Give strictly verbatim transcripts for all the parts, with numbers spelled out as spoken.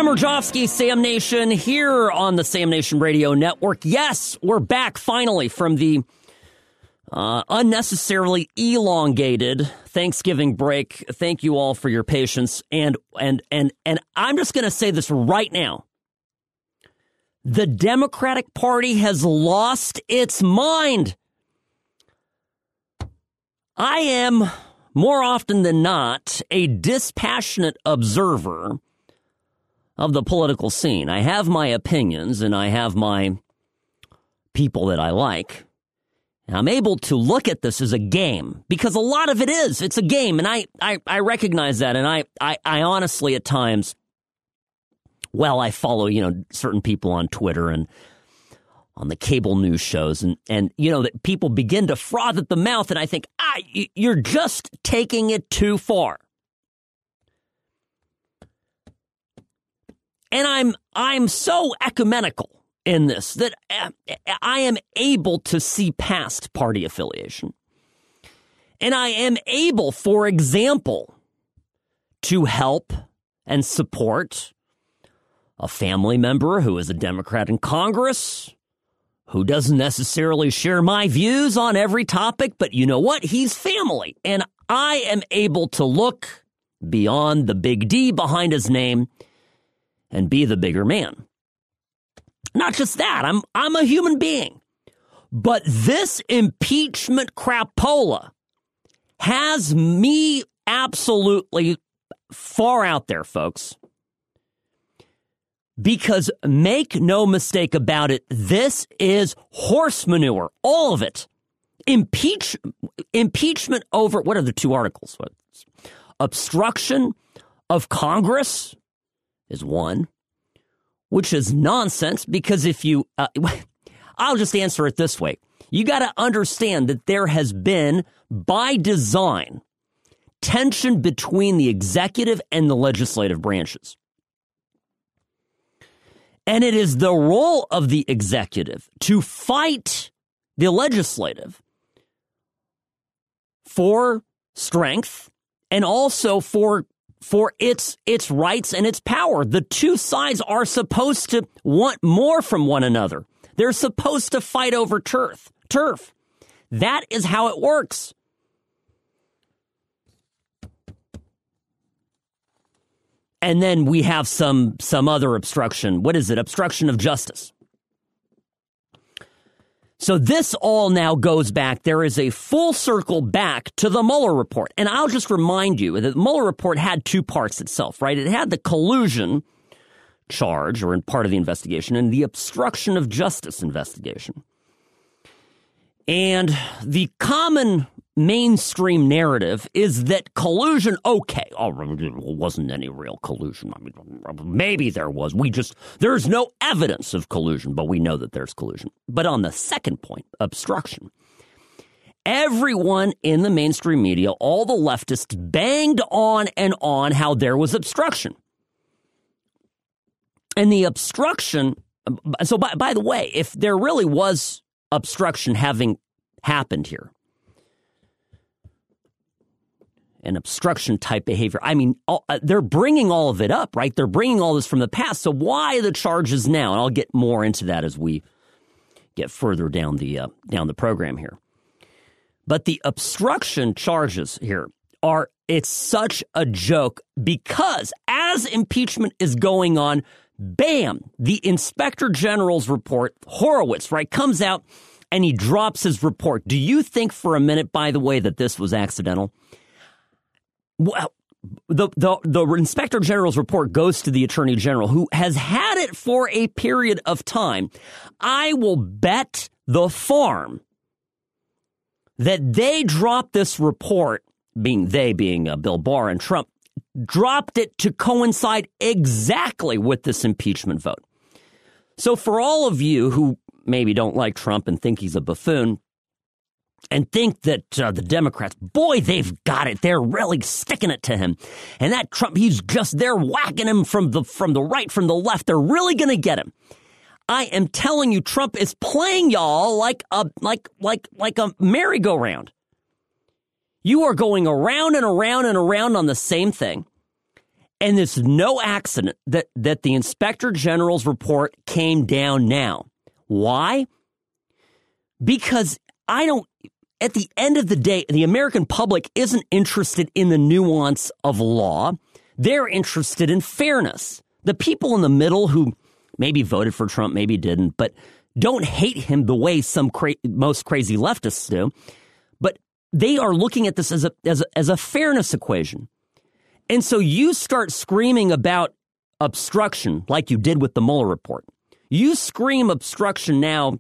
Murjovsky, Sam Nation, here on the Sam Nation Radio Network. Yes, we're back finally from the uh, unnecessarily elongated Thanksgiving break. Thank you all for your patience. And and and and I'm just going to say this right now. The Democratic Party has lost its mind. I am, more often than not, a dispassionate observer of the political scene. I have my opinions and I have my people that I like. And I'm able to look at this as a game because a lot of it is. It's a game. And I, I, I recognize that. And I, I, I honestly at times, well, I follow, you know, certain people on Twitter and on the cable news shows. And, and you know, that people begin to froth at the mouth. And I think, ah, you're just taking it too far. And I'm I'm so ecumenical in this that I am able to see past party affiliation. And I am able, for example, to help and support a family member who is a Democrat in Congress, who doesn't necessarily share my views on every topic, but you know what? He's family. And I am able to look beyond the big D behind his name and be the bigger man. Not just that, I'm I'm a human being. But this impeachment crapola has me absolutely far out there, folks. Because make no mistake about it, this is horse manure, all of it. Impeach, impeachment over, what are the two articles? What, obstruction of Congress is one, which is nonsense because if you, uh, I'll just answer it this way. You got to understand that there has been, by design, tension between the executive and the legislative branches. And it is the role of the executive to fight the legislative for strength and also for for its its rights and its power. The two sides are supposed to want more from one another. They're supposed to fight over turf. Turf. That is how it works. And then we have some some other obstruction. What is it? Obstruction of justice. So this all now goes back. There is a full circle back to the Mueller report. And I'll just remind you that the Mueller report had two parts itself, right? It had the collusion charge, or in part of the investigation, and the obstruction of justice investigation. And the common mainstream narrative is that collusion, okay, oh, wasn't any real collusion. I mean, maybe there was. We just, there's no evidence of collusion, but we know that there's collusion. But on the second point, obstruction, everyone in the mainstream media, all the leftists, banged on and on how there was obstruction. And the obstruction, so by, by the way, if there really was obstruction having happened here, an obstruction type behavior, I mean, all, uh, they're bringing all of it up, right? They're bringing all this from the past. So why the charges now? And I'll get more into that as we get further down the uh, down the program here. But the obstruction charges here are, it's such a joke because as impeachment is going on, bam, the Inspector General's report, Horowitz, right, comes out and he drops his report. Do you think for a minute, by the way, that this was accidental? Well, the, the, the Inspector General's report goes to the Attorney General, who has had it for a period of time. I will bet the farm that they dropped this report, being they being uh, Bill Barr and Trump, dropped it to coincide exactly with this impeachment vote. So for all of you who maybe don't like Trump and think he's a buffoon and think that uh, the Democrats, boy, they've got it. They're really sticking it to him. And that Trump, he's just, they're whacking him from the from the right, from the left. They're really going to get him. I am telling you, Trump is playing y'all like a like like like a merry-go-round. You are going around and around and around on the same thing. And it's no accident that, that the Inspector General's report came down now. Why? Because I don't, at the end of the day, the American public isn't interested in the nuance of law. They're interested in fairness. The people in the middle who maybe voted for Trump, maybe didn't, but don't hate him the way some cra- most crazy leftists do. But they are looking at this as a, as a, as a fairness equation. And so you start screaming about obstruction like you did with the Mueller report. You scream obstruction now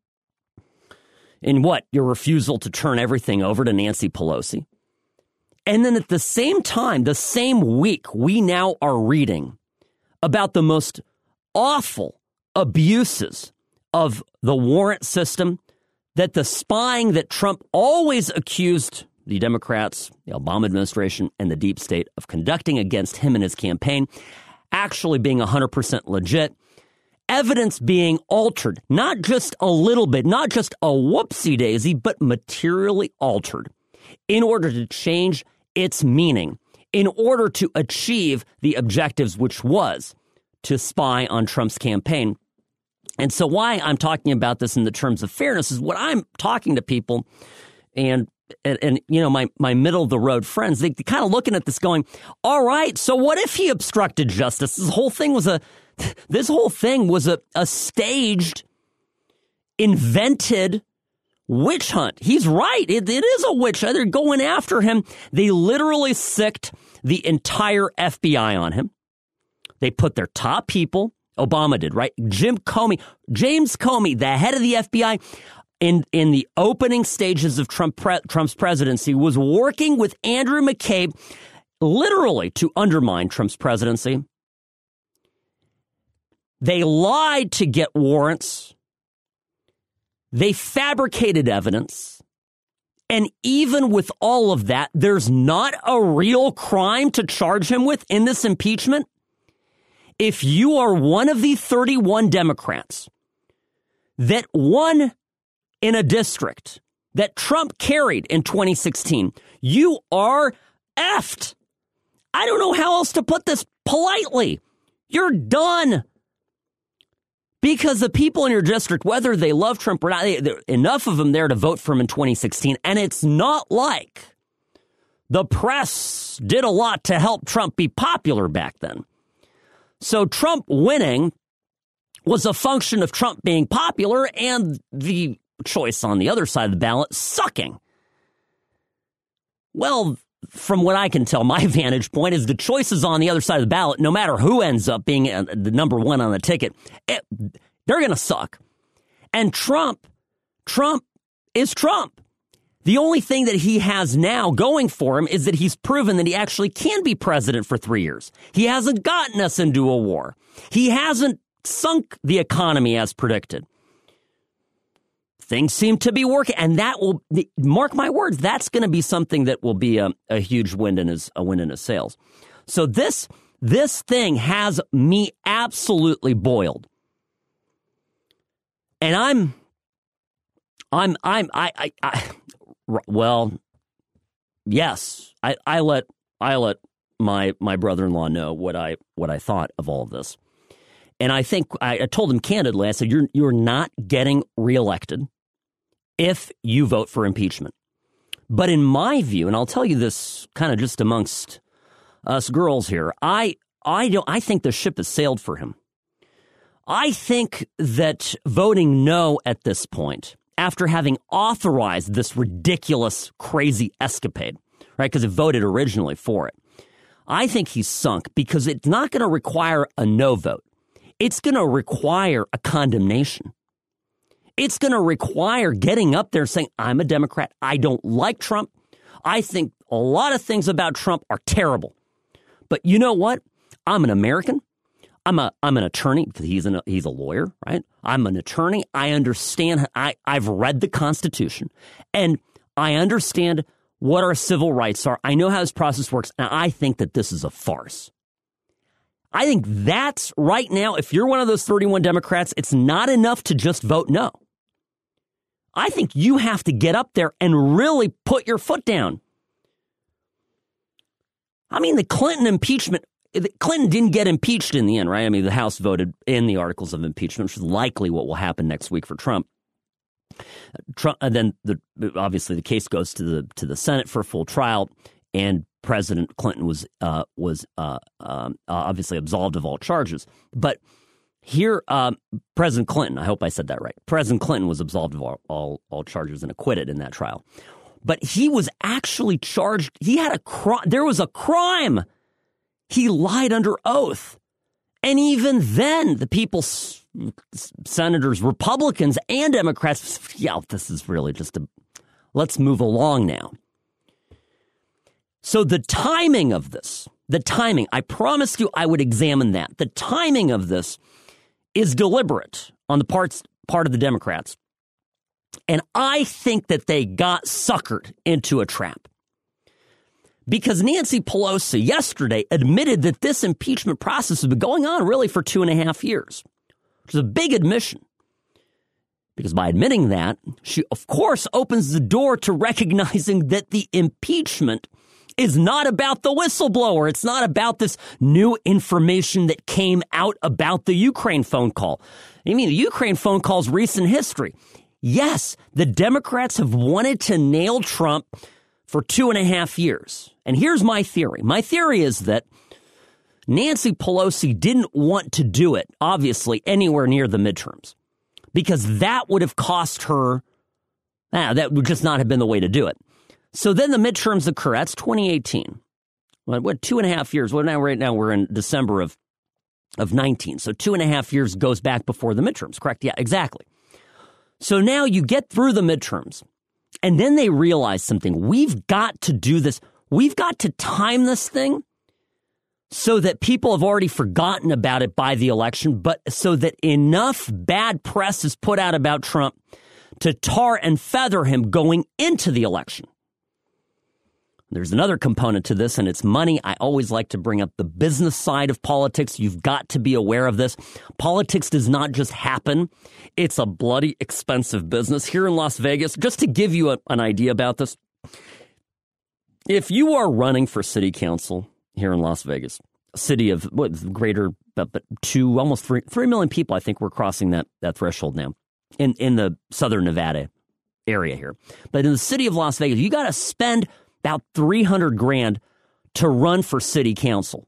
in what? Your refusal to turn everything over to Nancy Pelosi. And then at the same time, the same week, we now are reading about the most awful abuses of the warrant system, that the spying that Trump always accused the Democrats, the Obama administration, and the deep state of conducting against him and his campaign, actually being one hundred percent legit. Evidence being altered, not just a little bit, not just a whoopsie-daisy, but materially altered in order to change its meaning, in order to achieve the objectives, which was to spy on Trump's campaign. And so why I'm talking about this in the terms of fairness is what I'm talking to people and And, and, you know, my, my middle of the road friends, they kind of looking at this going, all right, so what if he obstructed justice? This whole thing was a this whole thing was a, a staged, invented witch hunt. He's right. It, it is a witch hunt. They're going after him. They literally sicked the entire F B I on him. They put their top people. Obama did, right? Jim Comey, James Comey, the head of the F B I, in in the opening stages of Trump pre, Trump's presidency, was working with Andrew McCabe literally to undermine Trump's presidency. They lied to get warrants. They fabricated evidence. And even with all of that, there's not a real crime to charge him with in this impeachment. If you are one of the thirty-one Democrats that won in a district that Trump carried in twenty sixteen, you are effed. I don't know how else to put this politely. You're done. Because the people in your district, whether they love Trump or not, they, there are enough of them there to vote for him in twenty sixteen. And it's not like the press did a lot to help Trump be popular back then. So Trump winning was a function of Trump being popular and the choice on the other side of the ballot sucking. Well, from what I can tell, my vantage point is the choices on the other side of the ballot, no matter who ends up being the number one on the ticket, it, they're going to suck. And Trump, Trump is Trump. The only thing that he has now going for him is that he's proven that he actually can be president for three years. He hasn't gotten us into a war. He hasn't sunk the economy as predicted. Things seem to be working, and that will, mark my words, that's going to be something that will be a, a huge wind in his a wind in his sails. So this this thing has me absolutely boiled, and I'm I'm I'm I I, I well, yes, I, I let I let my my brother-in-law know what I what I thought of all of this, and I think I, I told him candidly. I said, "You're you're not getting reelected if you vote for impeachment." But in my view, and I'll tell you this kind of just amongst us girls here, I I don't I think the ship has sailed for him. I think that voting no at this point, after having authorized this ridiculous, crazy escapade, right, because it voted originally for it, I think he's sunk because it's not going to require a no vote. It's going to require a condemnation. It's going to require getting up there saying, I'm a Democrat. I don't like Trump. I think a lot of things about Trump are terrible. But you know what? I'm an American. I'm a I'm an attorney because he's an he's a lawyer, right? I'm an attorney. I understand. I, I've read the Constitution, and I understand what our civil rights are. I know how this process works, and I think that this is a farce. I think that's right now, if you're one of those thirty-one Democrats, it's not enough to just vote no. I think you have to get up there and really put your foot down. I mean, the Clinton impeachment, Clinton didn't get impeached in the end, right? I mean, the House voted in the articles of impeachment, which is likely what will happen next week for Trump. Trump, and then the, obviously the case goes to the to the Senate for a full trial, and President Clinton was uh, was uh, um, obviously absolved of all charges. But here, um, President Clinton, I hope I said that right. President Clinton was absolved of all, all all charges and acquitted in that trial. But he was actually charged. He had a crime. There was a crime. He lied under oath. And even then, the people, senators, Republicans and Democrats, yeah, this is really just a, let's move along now. So the timing of this, the timing, I promised you I would examine that. The timing of this is deliberate on the parts, part of the Democrats. And I think that they got suckered into a trap. Because Nancy Pelosi yesterday admitted that this impeachment process has been going on really for two and a half years, which is a big admission. Because by admitting that, she, of course, opens the door to recognizing that the impeachment is not about the whistleblower. It's not about this new information that came out about the Ukraine phone call. I mean, the Ukraine phone call's recent history. Yes, the Democrats have wanted to nail Trump for two and a half years. And here's my theory. My theory is that Nancy Pelosi didn't want to do it, obviously, anywhere near the midterms, because that would have cost her, ah, that would just not have been the way to do it. So then the midterms occur. That's twenty eighteen. What, what two and a half years? Well, now, right now we're in December of, of nineteen. So two and a half years goes back before the midterms, correct? Yeah, exactly. So now you get through the midterms, and then they realize something. We've got to do this. We've got to time this thing so that people have already forgotten about it by the election, but so that enough bad press is put out about Trump to tar and feather him going into the election. There's another component to this, and it's money. I always like to bring up the business side of politics. You've got to be aware of this. Politics does not just happen. It's a bloody expensive business. Here in Las Vegas, just to give you a, an idea about this, if you are running for city council here in Las Vegas, a city of what, greater, but, but two, almost three, three million people, I think we're crossing that, that threshold now in, in the southern Nevada area here. But in the city of Las Vegas, you got to spend about three hundred grand to run for city council.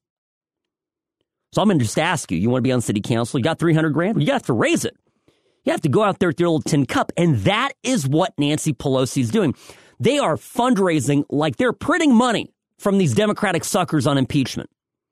So I'm going to just ask you, you want to be on city council? You got three hundred grand? You have to raise it. You have to go out there with your little tin cup. And that is what Nancy Pelosi is doing. They are fundraising like they're printing money from these Democratic suckers on impeachment.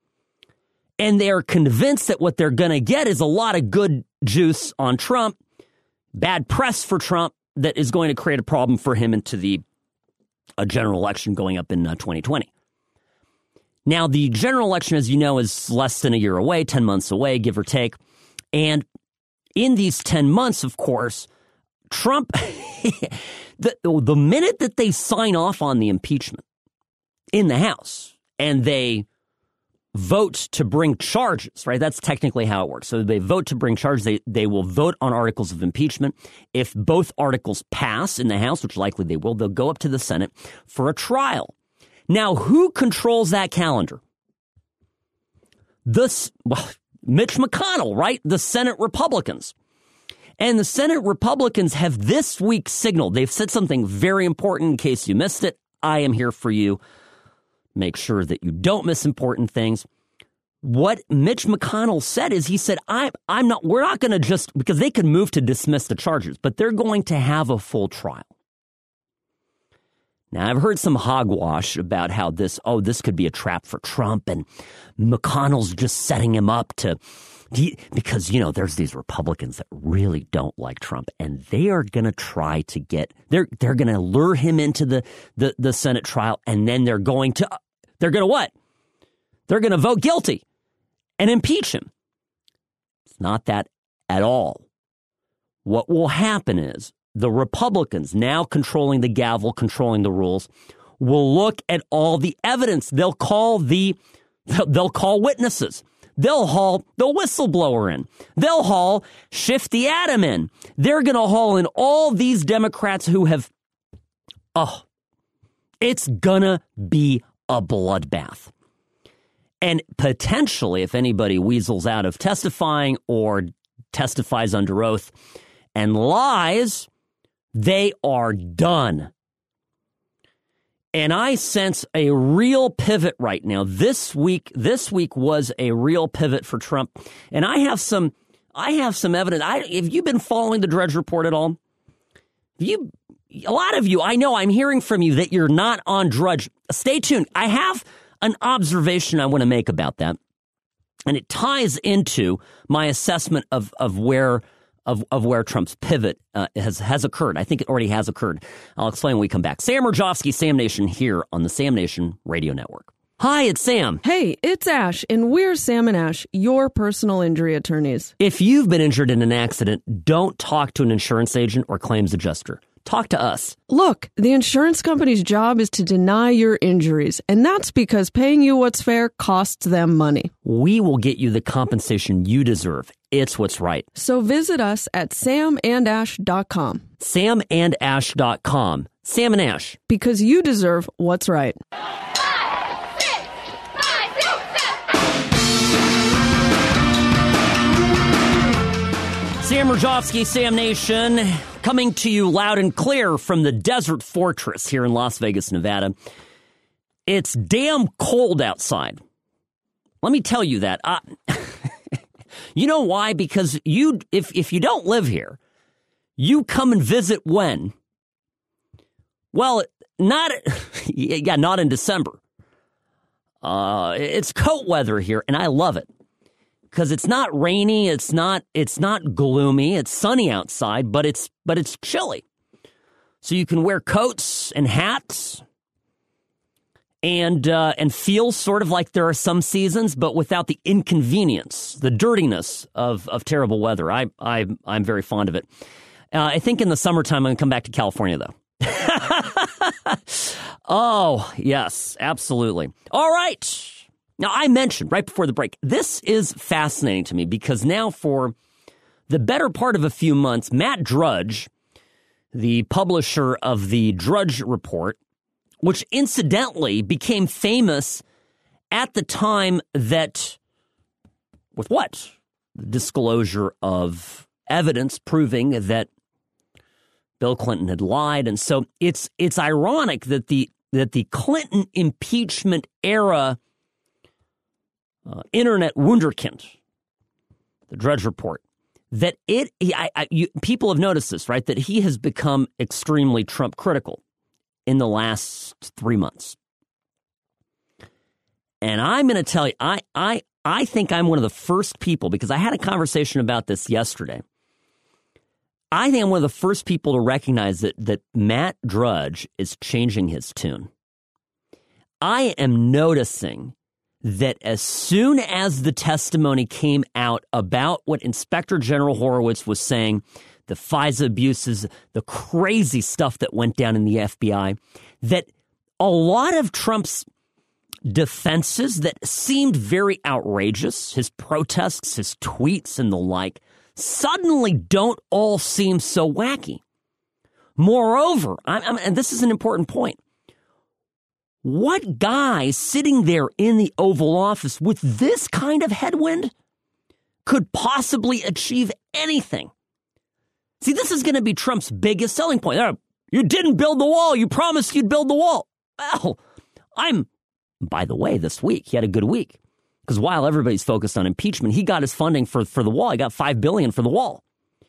And they are convinced that what they're going to get is a lot of good juice on Trump, bad press for Trump that is going to create a problem for him into the a general election going up in uh, twenty twenty. Now, the general election, as you know, is less than a year away, ten months away, give or take. And in these ten months, of course, Trump, the, the minute that they sign off on the impeachment in the House and they vote to bring charges, right? That's technically how it works. So they vote to bring charges. They, they will vote on articles of impeachment. If both articles pass in the House, which likely they will, they'll go up to the Senate for a trial. Now, who controls that calendar? This, well, Mitch McConnell, right? The Senate Republicans. And the Senate Republicans have this week signaled, they've said something very important in case you missed it. I am here for you. Make sure that you don't miss important things. What Mitch McConnell said is he said, I, I'm not, we're not going to just, because they could move to dismiss the charges, but they're going to have a full trial. Now, I've heard some hogwash about how this, oh, this could be a trap for Trump and McConnell's just setting him up to, because, you know, there's these Republicans that really don't like Trump and they are going to try to get, they're, they're going to lure him into the, the, the Senate trial and then they're going to, they're going to what? They're going to vote guilty and impeach him. It's not that at all. What will happen is the Republicans, now controlling the gavel, controlling the rules, will look at all the evidence. They'll call the, they'll call witnesses. They'll haul the whistleblower in. They'll haul Shifty Adam in. They're going to haul in all these Democrats who have, oh, it's going to be a bloodbath. And potentially, if anybody weasels out of testifying or testifies under oath and lies, they are done. And I sense a real pivot right now. This week, this week was a real pivot for Trump. And I have some, I have some evidence. I, have you been following the Drudge Report at all? Have you, a lot of you, I know I'm hearing from you that you're not on Drudge. Stay tuned. I have an observation I want to make about that. And it ties into my assessment of, of where Of, of where Trump's pivot uh, has has occurred. I think it already has occurred. I'll explain when we come back. Sam Mirejovsky, Sam Nation, here on the Sam Nation Radio Network. Hi, it's Sam. Hey, it's Ash, and we're Sam and Ash, your personal injury attorneys. If you've been injured in an accident, don't talk to an insurance agent or claims adjuster. Talk to us. Look, the insurance company's job is to deny your injuries, and that's because paying you what's fair costs them money. We will get you the compensation you deserve. It's what's right. So visit us at sam and ash dot com. sam and ash dot com. Sam and Ash. Because you deserve what's right. Five, six, five, six, seven. Sam Mirejovsky, Sam Nation, coming to you loud and clear from the Desert Fortress here in Las Vegas, Nevada. It's damn cold outside. Let me tell you that. Uh, you know why? Because you, if if you don't live here, you come and visit when? Well, not yeah, not in December. Uh, it's coat weather here, and I love it because it's not rainy, it's not it's not gloomy, it's sunny outside, but it's but it's chilly. So you can wear coats and hats. And uh, and feel sort of like there are some seasons, but without the inconvenience, the dirtiness of, of terrible weather. I, I, I'm very fond of it. Uh, I think in the summertime, I'm going to come back to California, though. Oh, yes, absolutely. All right. Now, I mentioned right before the break, this is fascinating to me because now for the better part of a few months, Matt Drudge, the publisher of the Drudge Report, which incidentally became famous at the time that, with what? The disclosure of evidence proving that Bill Clinton had lied. And so it's it's ironic that the that the Clinton impeachment era uh, internet wunderkind, the Drudge Report, that it, I, I, you, people have noticed this, right? That he has become extremely Trump critical in the last three months. And I'm going to tell you, I, I, I think I'm one of the first people, because I had a conversation about this yesterday. I think I'm one of the first people to recognize that, that Matt Drudge is changing his tune. I am noticing that as soon as the testimony came out about what Inspector General Horowitz was saying, the FISA abuses, the crazy stuff that went down in the F B I, that a lot of Trump's defenses that seemed very outrageous, his protests, his tweets and the like, suddenly don't all seem so wacky. Moreover, I'm, I'm, and this is an important point, what guy sitting there in the Oval Office with this kind of headwind could possibly achieve anything? See, this is going to be Trump's biggest selling point. Oh, you didn't build the wall. You promised you'd build the wall. Well, I'm, by the way, this week, he had a good week. Because while everybody's focused on impeachment, he got his funding for, for the wall. He got five billion dollars for the wall.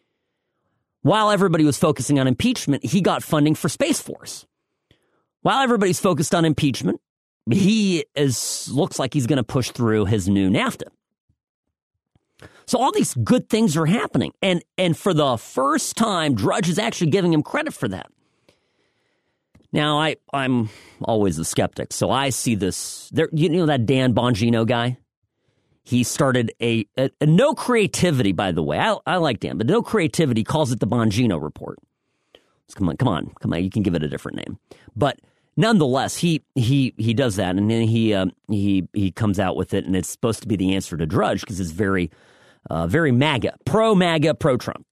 While everybody was focusing on impeachment, he got funding for Space Force. While everybody's focused on impeachment, he is looks like he's going to push through his new NAFTA. So all these good things are happening. And and for the first time, Drudge is actually giving him credit for that. Now, I, I'm always a skeptic, so I see this. There, you know that Dan Bongino guy? He started a, a, a no creativity, by the way. I, I like Dan, but no creativity. He calls it the Bongino Report. So come on, come on, come on. You can give it a different name. But nonetheless, he he he does that, and then he um, he he comes out with it, and it's supposed to be the answer to Drudge because it's very, uh, very MAGA, pro MAGA, pro Trump.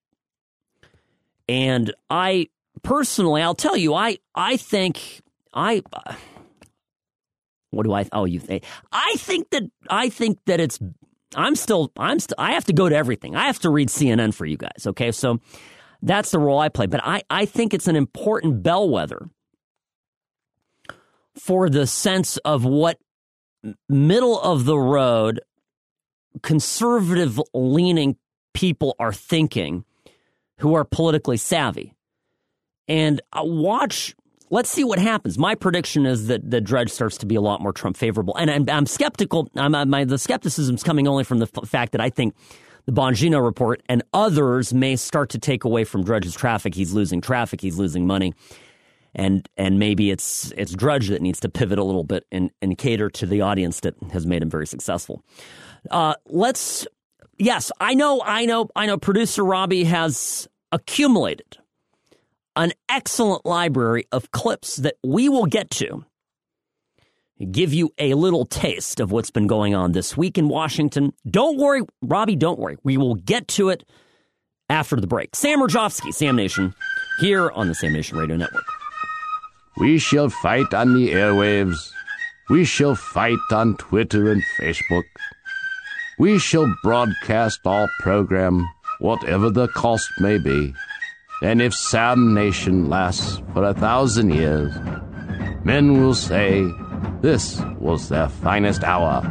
And I personally, I'll tell you, I I think I What do I? Oh, you think? I think that I think that it's. I'm still. I'm still. I have to go to everything. I have to read C N N for you guys. Okay, so that's the role I play. But I, I think it's an important bellwether for the sense of what middle of the road, conservative leaning people are thinking, who are politically savvy, and uh, watch. Let's see what happens. My prediction is that the Drudge starts to be a lot more Trump favorable. And I'm, I'm skeptical. I'm, my, the skepticism is coming only from the f- fact that I think the Bongino report and others may start to take away from Drudge's traffic. He's losing traffic. He's losing money. And and maybe it's it's Drudge that needs to pivot a little bit and, and cater to the audience that has made him very successful. Uh, let's, yes, I know, I know, I know producer Robbie has accumulated an excellent library of clips that we will get to, give you a little taste of what's been going on this week in Washington. Don't worry, Robbie, don't worry. We will get to it after the break. Sam Rajovsky, Sam Nation, here on the Sam Nation Radio Network. We shall fight on the airwaves. We shall fight on Twitter and Facebook. We shall broadcast our program, whatever the cost may be. And if Sam Nation lasts for a thousand years, men will say this was their finest hour.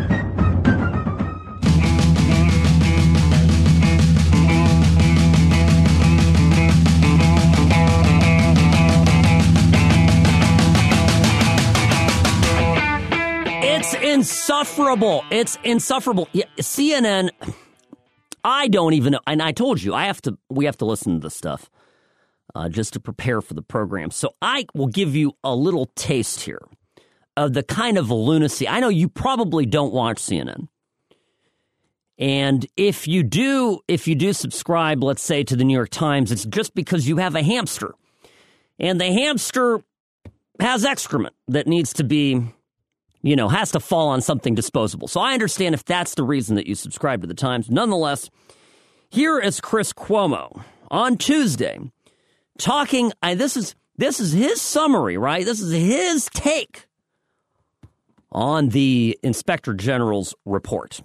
It's insufferable. It's insufferable. Yeah, C N N... I don't even know, and I told you, I have to. we have to listen to this stuff uh, just to prepare for the program. So I will give you a little taste here of the kind of lunacy. I know you probably don't watch C N N. And if you do, if you do subscribe, let's say, to the New York Times, it's just because you have a hamster. And the hamster has excrement that needs to be, you know, has to fall on something disposable. So I understand if that's the reason that you subscribe to the Times. Nonetheless, here is Chris Cuomo on Tuesday talking. I, this is this is his summary, right? This is his take on the Inspector General's report.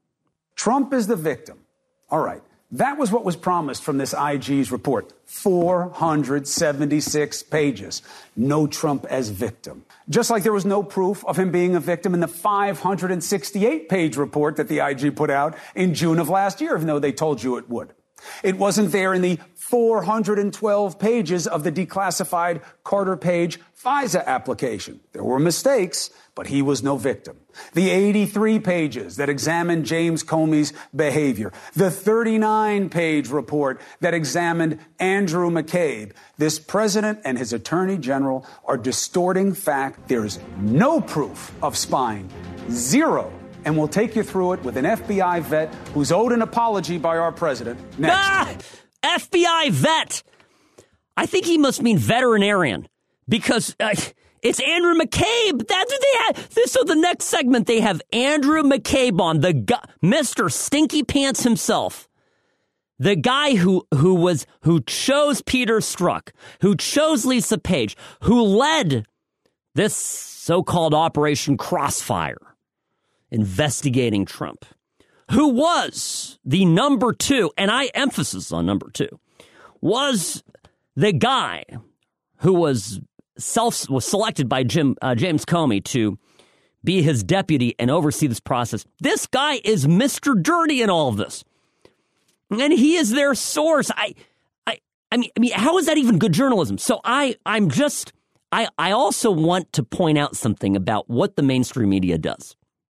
Trump is the victim. All right. That was what was promised from this I G's report. four hundred seventy-six pages. No Trump as victim. Just like there was no proof of him being a victim in the five hundred sixty-eight page report that the I G put out in June of last year, even though they told you it would. It wasn't there in the four hundred twelve pages of the declassified Carter Page FISA application. There were mistakes, but he was no victim. The eighty-three pages that examined James Comey's behavior. The thirty-nine page report that examined Andrew McCabe. This president and his attorney general are distorting fact. There is no proof of spying. Zero. And we'll take you through it with an F B I vet who's owed an apology by our president. Next. Ah, F B I vet. I think he must mean veterinarian because uh, it's Andrew McCabe. That's what they had. So the next segment, they have Andrew McCabe on, the guy, Mister Stinky Pants himself. The guy who who was who chose Peter Strzok, who chose Lisa Page, who led this so-called Operation Crossfire, investigating Trump, who was the number two, and I emphasis on number two, was the guy who was self was selected by Jim uh, James Comey to be his deputy and oversee this process. This guy is Mister Dirty in all of this, and he is their source. I, I, I mean, I mean, how is that even good journalism? So I, I'm just, I, I also want to point out something about what the mainstream media does.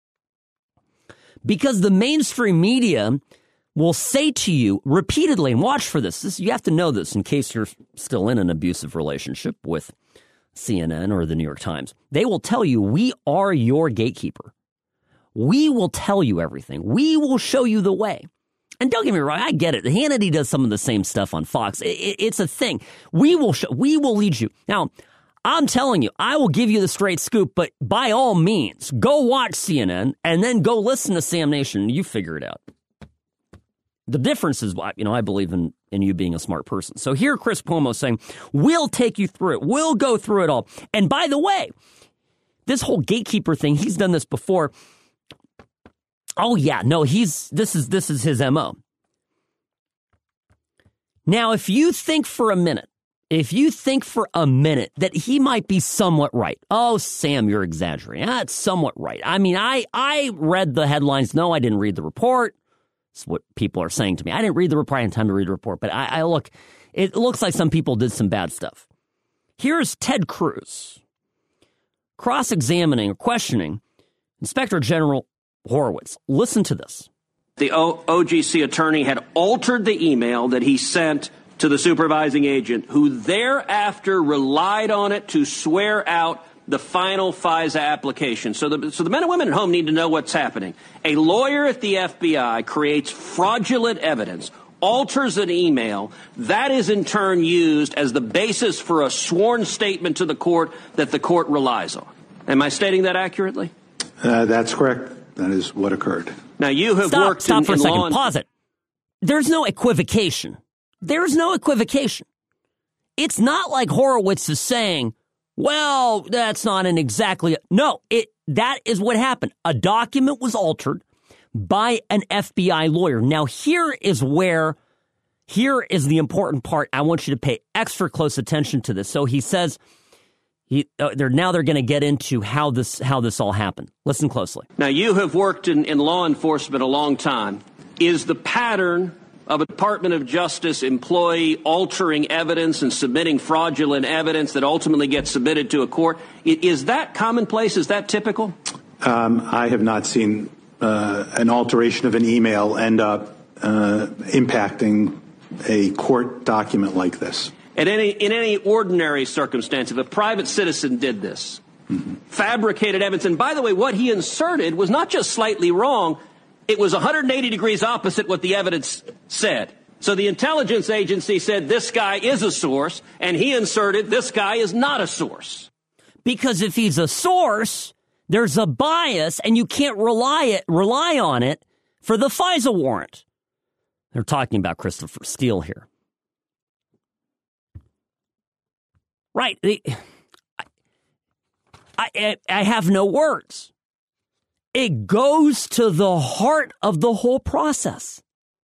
Because the mainstream media will say to you repeatedly, and watch for this, this, you have to know this in case you're still in an abusive relationship with C N N or the New York Times. They will tell you, we are your gatekeeper. We will tell you everything. We will show you the way. And don't get me wrong, I get it. Hannity does some of the same stuff on Fox. It, it, it's a thing. We will show, we will lead you. Now, I'm telling you, I will give you the straight scoop, but by all means, go watch C N N and then go listen to Sam Nation. You figure it out. The difference is, you know, I believe in, in you being a smart person. So here Chris Cuomo saying, we'll take you through it. We'll go through it all. And by the way, this whole gatekeeper thing, he's done this before. Oh, yeah, no, he's this is this is his M O. Now, if you think for a minute, if you think for a minute that he might be somewhat right. Oh, Sam, you're exaggerating. That's somewhat right. I mean, I, I read the headlines. No, I didn't read the report. That's what people are saying to me. I didn't read the report. I didn't have time to read the report. But I, I look, it looks like some people did some bad stuff. Here's Ted Cruz cross-examining or questioning Inspector General Horowitz. Listen to this. The o- OGC attorney had altered the email that he sent to the supervising agent, who thereafter relied on it to swear out the final FISA application. So the, so the men and women at home need to know what's happening. A lawyer at the F B I creates fraudulent evidence, alters an email. That is in turn used as the basis for a sworn statement to the court that the court relies on. Am I stating that accurately? Uh, that's correct. That is what occurred. Now, you have stop, worked stop in, for in a second. law and- Pause it. There's no equivocation. There's no equivocation. It's not like Horowitz is saying, well, that's not an exactly. No, it that is what happened. A document was altered by an F B I lawyer. Now, here is where, here is the important part. I want you to pay extra close attention to this. So he says, he, uh, they're now they're going to get into how this how this all happened. Listen closely. Now, you have worked in, in law enforcement a long time. Is the pattern of a Department of Justice employee altering evidence and submitting fraudulent evidence that ultimately gets submitted to a court, is that commonplace? Is that typical? Um, I have not seen uh, an alteration of an email end up uh, impacting a court document like this. At any, in any ordinary circumstance, if a private citizen did this, mm-hmm. fabricated evidence, and by the way, what he inserted was not just slightly wrong, it was one hundred eighty degrees opposite what the evidence said. So the intelligence agency said this guy is a source, and he inserted this guy is not a source. Because if he's a source, there's a bias, and you can't rely it rely on it for the FISA warrant. They're talking about Christopher Steele here. Right. I, I, I have no words. It goes to the heart of the whole process.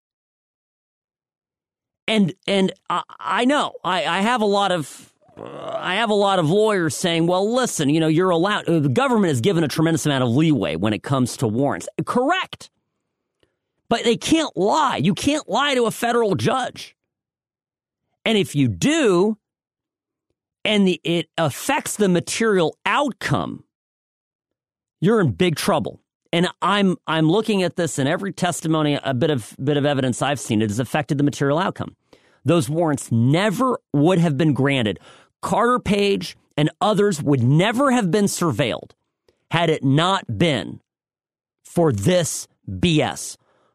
And and I, I know I, I have a lot of uh, I have a lot of lawyers saying, well, listen, you know, you're allowed. The government is given a tremendous amount of leeway when it comes to warrants. Correct. But they can't lie. You can't lie to a federal judge. And if you do, and the, it affects the material outcome, you're in big trouble. And I'm I'm looking at this in every testimony, a bit of bit of evidence I've seen. It has affected the material outcome. Those warrants never would have been granted. Carter Page and others would never have been surveilled had it not been for this B S.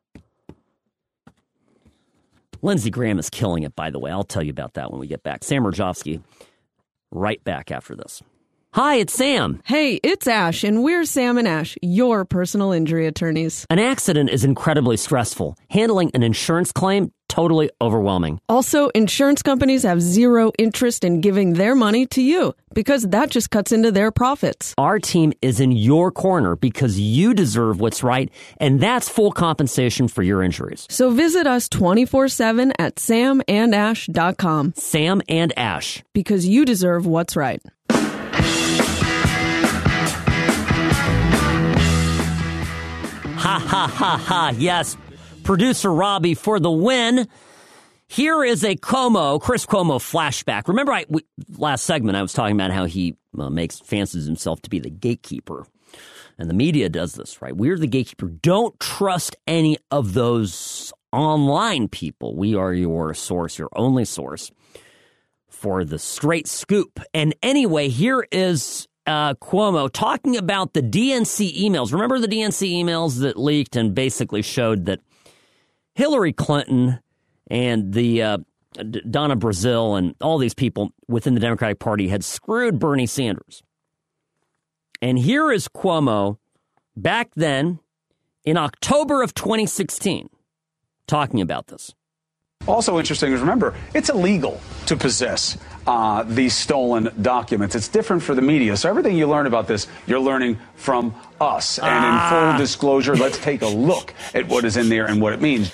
Lindsey Graham is killing it, by the way. I'll tell you about that when we get back. Sam Rajovsky, right back after this. Hi, it's Sam. Hey, it's Ash, and we're Sam and Ash, your personal injury attorneys. An accident is incredibly stressful. Handling an insurance claim, totally overwhelming. Also, insurance companies have zero interest in giving their money to you because that just cuts into their profits. Our team is in your corner because you deserve what's right, and that's full compensation for your injuries. So visit us twenty-four seven at sam and ash dot com. Sam and Ash. Because you deserve what's right. Ha, ha, ha, ha. Yes. Producer Robbie for the win. Here is a Cuomo, Chris Cuomo flashback. Remember, I we, last segment I was talking about how he uh, makes fancies himself to be the gatekeeper. And the media does this, right? We're the gatekeeper. Don't trust any of those online people. We are your source, your only source for the straight scoop. And anyway, here is Uh, Cuomo talking about the D N C emails. Remember the D N C emails that leaked and basically showed that Hillary Clinton and the uh, D- Donna Brazile and all these people within the Democratic Party had screwed Bernie Sanders. And here is Cuomo back then in October of twenty sixteen talking about this. Also interesting is, remember, it's illegal to possess uh, these stolen documents. It's different for the media. So everything you learn about this, you're learning from us. And ah. in full disclosure, let's take a look at what is in there and what it means.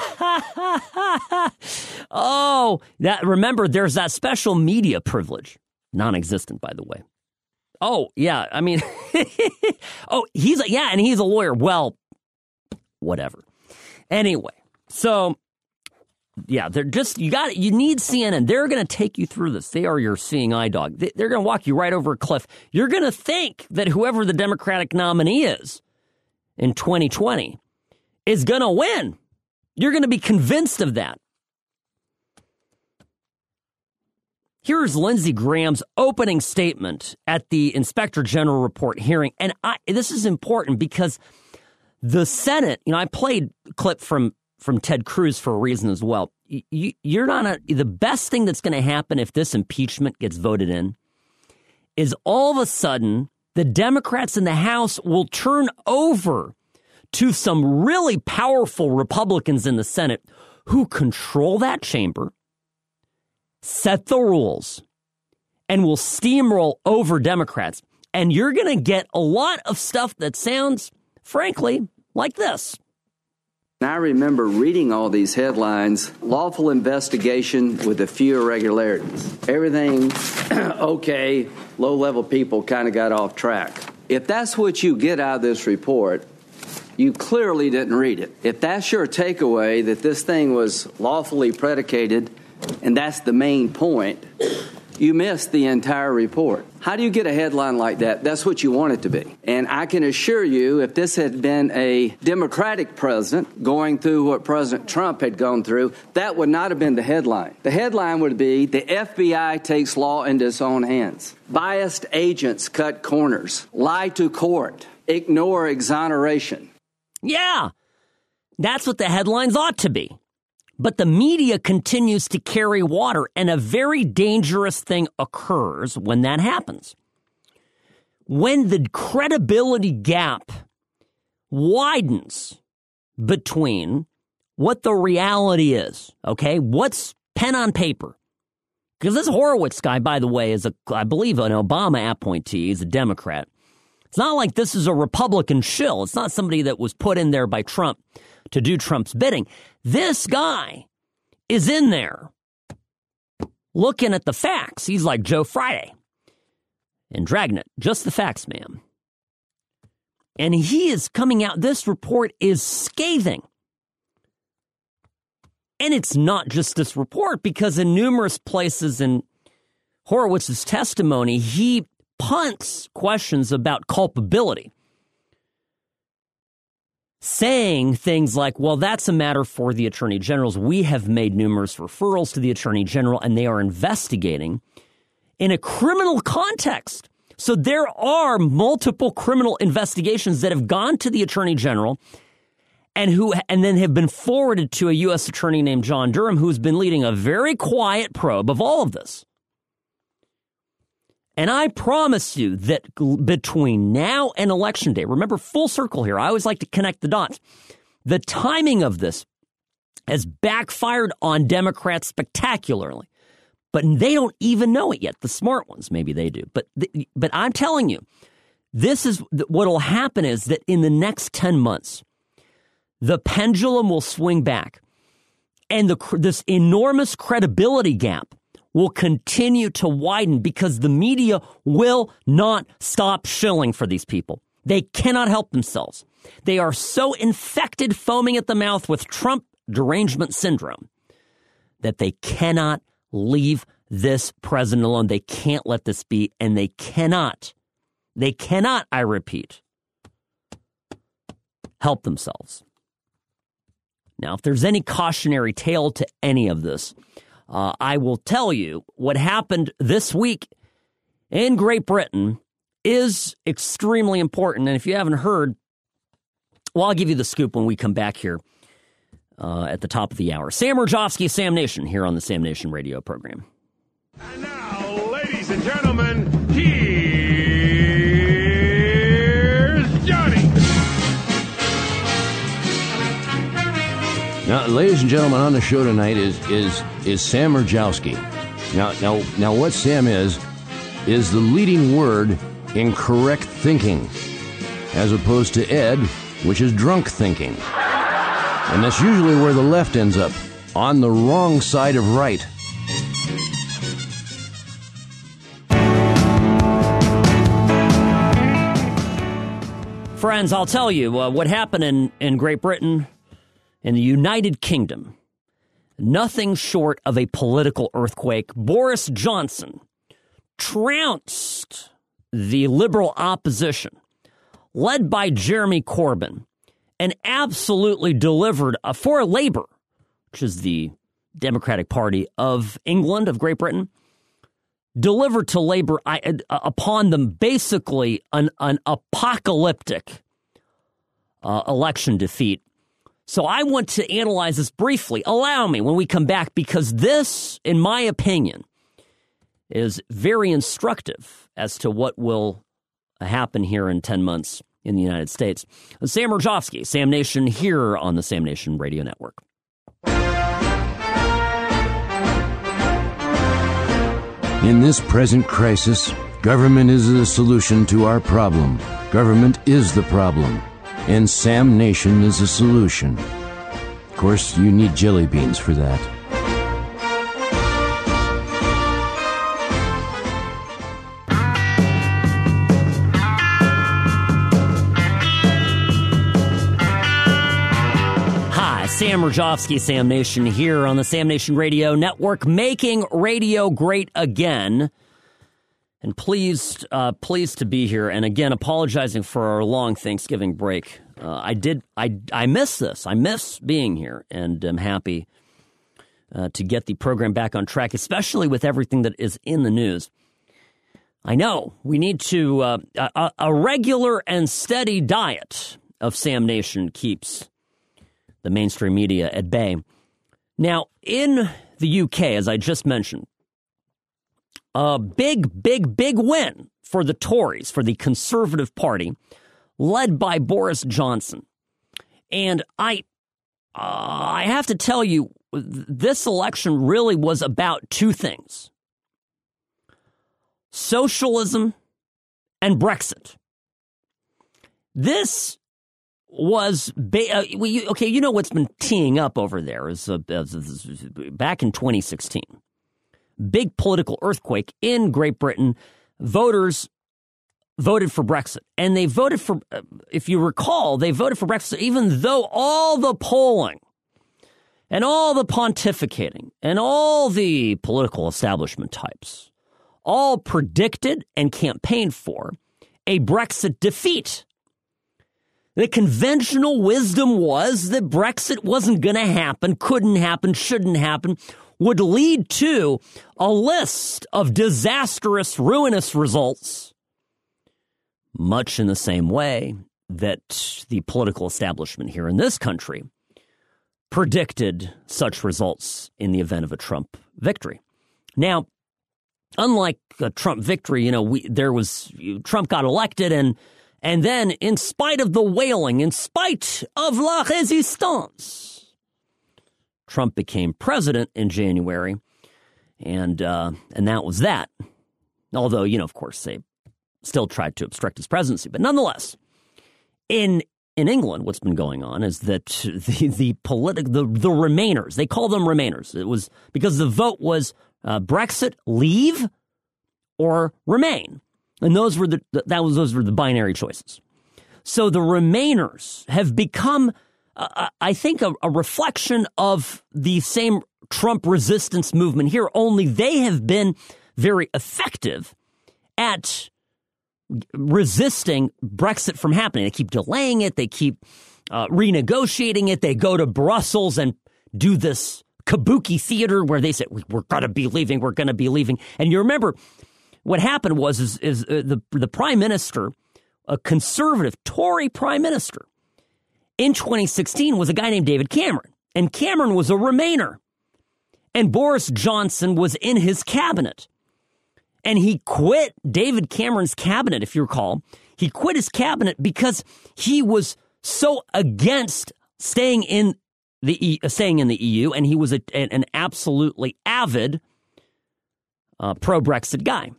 oh, that remember, there's that special media privilege. Non-existent, by the way. Oh, yeah, I mean, oh, he's, a, yeah, and he's a lawyer. Well, whatever. Anyway, so, yeah, they're just, you got, you need C N N. They're going to take you through this. They are your seeing eye dog. They're going to walk you right over a cliff. You're going to think that whoever the Democratic nominee is in twenty twenty is going to win. You're going to be convinced of that. Here's Lindsey Graham's opening statement at the Inspector General report hearing. And I, this is important because the Senate, you know, I played a clip from, from Ted Cruz for a reason as well. You, you're not a, the best thing that's going to happen if this impeachment gets voted in is all of a sudden the Democrats in the House will turn over to some really powerful Republicans in the Senate who control that chamber, set the rules, and will steamroll over Democrats. And you're going to get a lot of stuff that sounds, frankly, like this. I remember reading all these headlines, lawful investigation with a few irregularities. Everything okay, low-level people kind of got off track. If that's what you get out of this report, you clearly didn't read it. If that's your takeaway, that this thing was lawfully predicated, and that's the main point, you missed the entire report. How do you get a headline like that? That's what you want it to be. And I can assure you, if this had been a Democratic president going through what President Trump had gone through, that would not have been the headline. The headline would be, the F B I takes law into its own hands. Biased agents cut corners, lie to court, ignore exoneration. Yeah, that's what the headlines ought to be. But the media continues to carry water, and a very dangerous thing occurs when that happens. When the credibility gap widens between what the reality is, okay, what's pen on paper. Because this Horowitz guy, by the way, is, a, I believe, an Obama appointee. He's a Democrat. It's not like this is a Republican shill. It's not somebody that was put in there by Trump to do Trump's bidding. This guy is in there looking at the facts. He's like Joe Friday and Dragnet, just the facts, ma'am. And he is coming out. This report is scathing. And it's not just this report, because in numerous places in Horowitz's testimony, he punts questions about culpability, saying things like, well, that's a matter for the attorney generals. We have made numerous referrals to the attorney general, and they are investigating in a criminal context. So there are multiple criminal investigations that have gone to the attorney general and who and then have been forwarded to a U S attorney named John Durham, who's been leading a very quiet probe of all of this. And I promise you that between now and Election Day, remember, full circle here, I always like to connect the dots. The timing of this has backfired on Democrats spectacularly. But they don't even know it yet. The smart ones, maybe they do. But but I'm telling you, this is what will happen is that in the next ten months, the pendulum will swing back. And the this enormous credibility gap will continue to widen because the media will not stop shilling for these people. They cannot help themselves. They are so infected, foaming at the mouth with Trump derangement syndrome that they cannot leave this president alone. They can't let this be, and they cannot, they cannot, I repeat, help themselves. Now, if there's any cautionary tale to any of this, Uh, I will tell you what happened this week in Great Britain is extremely important. And if you haven't heard, well, I'll give you the scoop when we come back here uh, at the top of the hour. Sam Rajovsky, Sam Nation, here on the Sam Nation radio program. And now, ladies and gentlemen, here's Johnny. Now, ladies and gentlemen, on the show tonight is is is Sam Rajowski. Now, now, now, what Sam is, is the leading word in correct thinking, as opposed to Ed, which is drunk thinking. And that's usually where the left ends up, on the wrong side of right. Friends, I'll tell you uh, what happened in, in Great Britain, in the United Kingdom. Nothing short of a political earthquake. Boris Johnson trounced the Liberal opposition, led by Jeremy Corbyn, and absolutely delivered uh, for Labour, which is the Democratic Party of England, of Great Britain, delivered to Labour uh, upon them basically an, an apocalyptic uh, election defeat. So I want to analyze this briefly. Allow me when we come back, because this, in my opinion, is very instructive as to what will happen here in ten months in the United States. Sam Mirejovsky, Sam Nation, here on the Sam Nation Radio Network. In this present crisis, government is the solution to our problem. Government is the problem. And Sam Nation is a solution. Of course, you need jelly beans for that. Hi, Sam Mirejovsky, Sam Nation, here on the Sam Nation Radio Network, making radio great again. And pleased, uh, pleased to be here. And again, apologizing for our long Thanksgiving break. Uh, I did, I, I miss this. I miss being here, and I'm happy uh, to get the program back on track, especially with everything that is in the news. I know we need to uh, a, a regular and steady diet of Sam Nation keeps the mainstream media at bay. Now, in the U K, as I just mentioned, a big, big, big win for the Tories, for the Conservative Party, led by Boris Johnson. And I, uh, I have to tell you, this election really was about two things: socialism and Brexit. This was ba- uh, we, okay. You know what's been teeing up over there is uh, uh, back in twenty sixteen. Big political earthquake in Great Britain. Voters voted for Brexit. And they voted for, if you recall, they voted for Brexit even though all the polling and all the pontificating and all the political establishment types all predicted and campaigned for a Brexit defeat. The conventional wisdom was that Brexit wasn't going to happen, couldn't happen, shouldn't happen, would lead to a list of disastrous, ruinous results, much in the same way that the political establishment here in this country predicted such results in the event of a Trump victory. Now, unlike a Trump victory, you know, we, there was Trump got elected, and and then, in spite of the wailing, in spite of la résistance, Trump became president in January, and uh, and that was that. Although, you know, of course, they still tried to obstruct his presidency. But nonetheless, in in England, what's been going on is that the the politi- the the Remainers, they call them Remainers. It was because the vote was uh, Brexit, leave, or remain, and those were the that was those were the binary choices. So the Remainers have become, Uh, I think, a, a reflection of the same Trump resistance movement here, only they have been very effective at resisting Brexit from happening. They keep delaying it. They keep uh, renegotiating it. They go to Brussels and do this kabuki theater where they say, we're going to be leaving, we're going to be leaving. And you remember what happened was is, is uh, the, the prime minister, a conservative Tory prime minister, in twenty sixteen was a guy named David Cameron, and Cameron was a Remainer, and Boris Johnson was in his cabinet, and he quit David Cameron's cabinet, if you recall. He quit his cabinet because he was so against staying in the e, uh, staying in the E U, and he was a, an, an absolutely avid uh, pro-Brexit guy.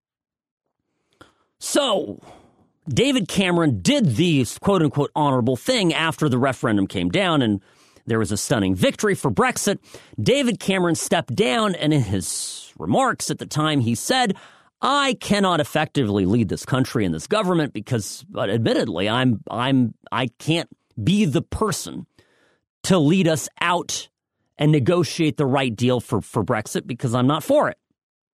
So David Cameron did the quote-unquote honorable thing after the referendum came down and there was a stunning victory for Brexit. David Cameron stepped down, and in his remarks at the time, he said, I cannot effectively lead this country and this government because, but admittedly, I'm I'm I can't be the person to lead us out and negotiate the right deal for, for Brexit because I'm not for it.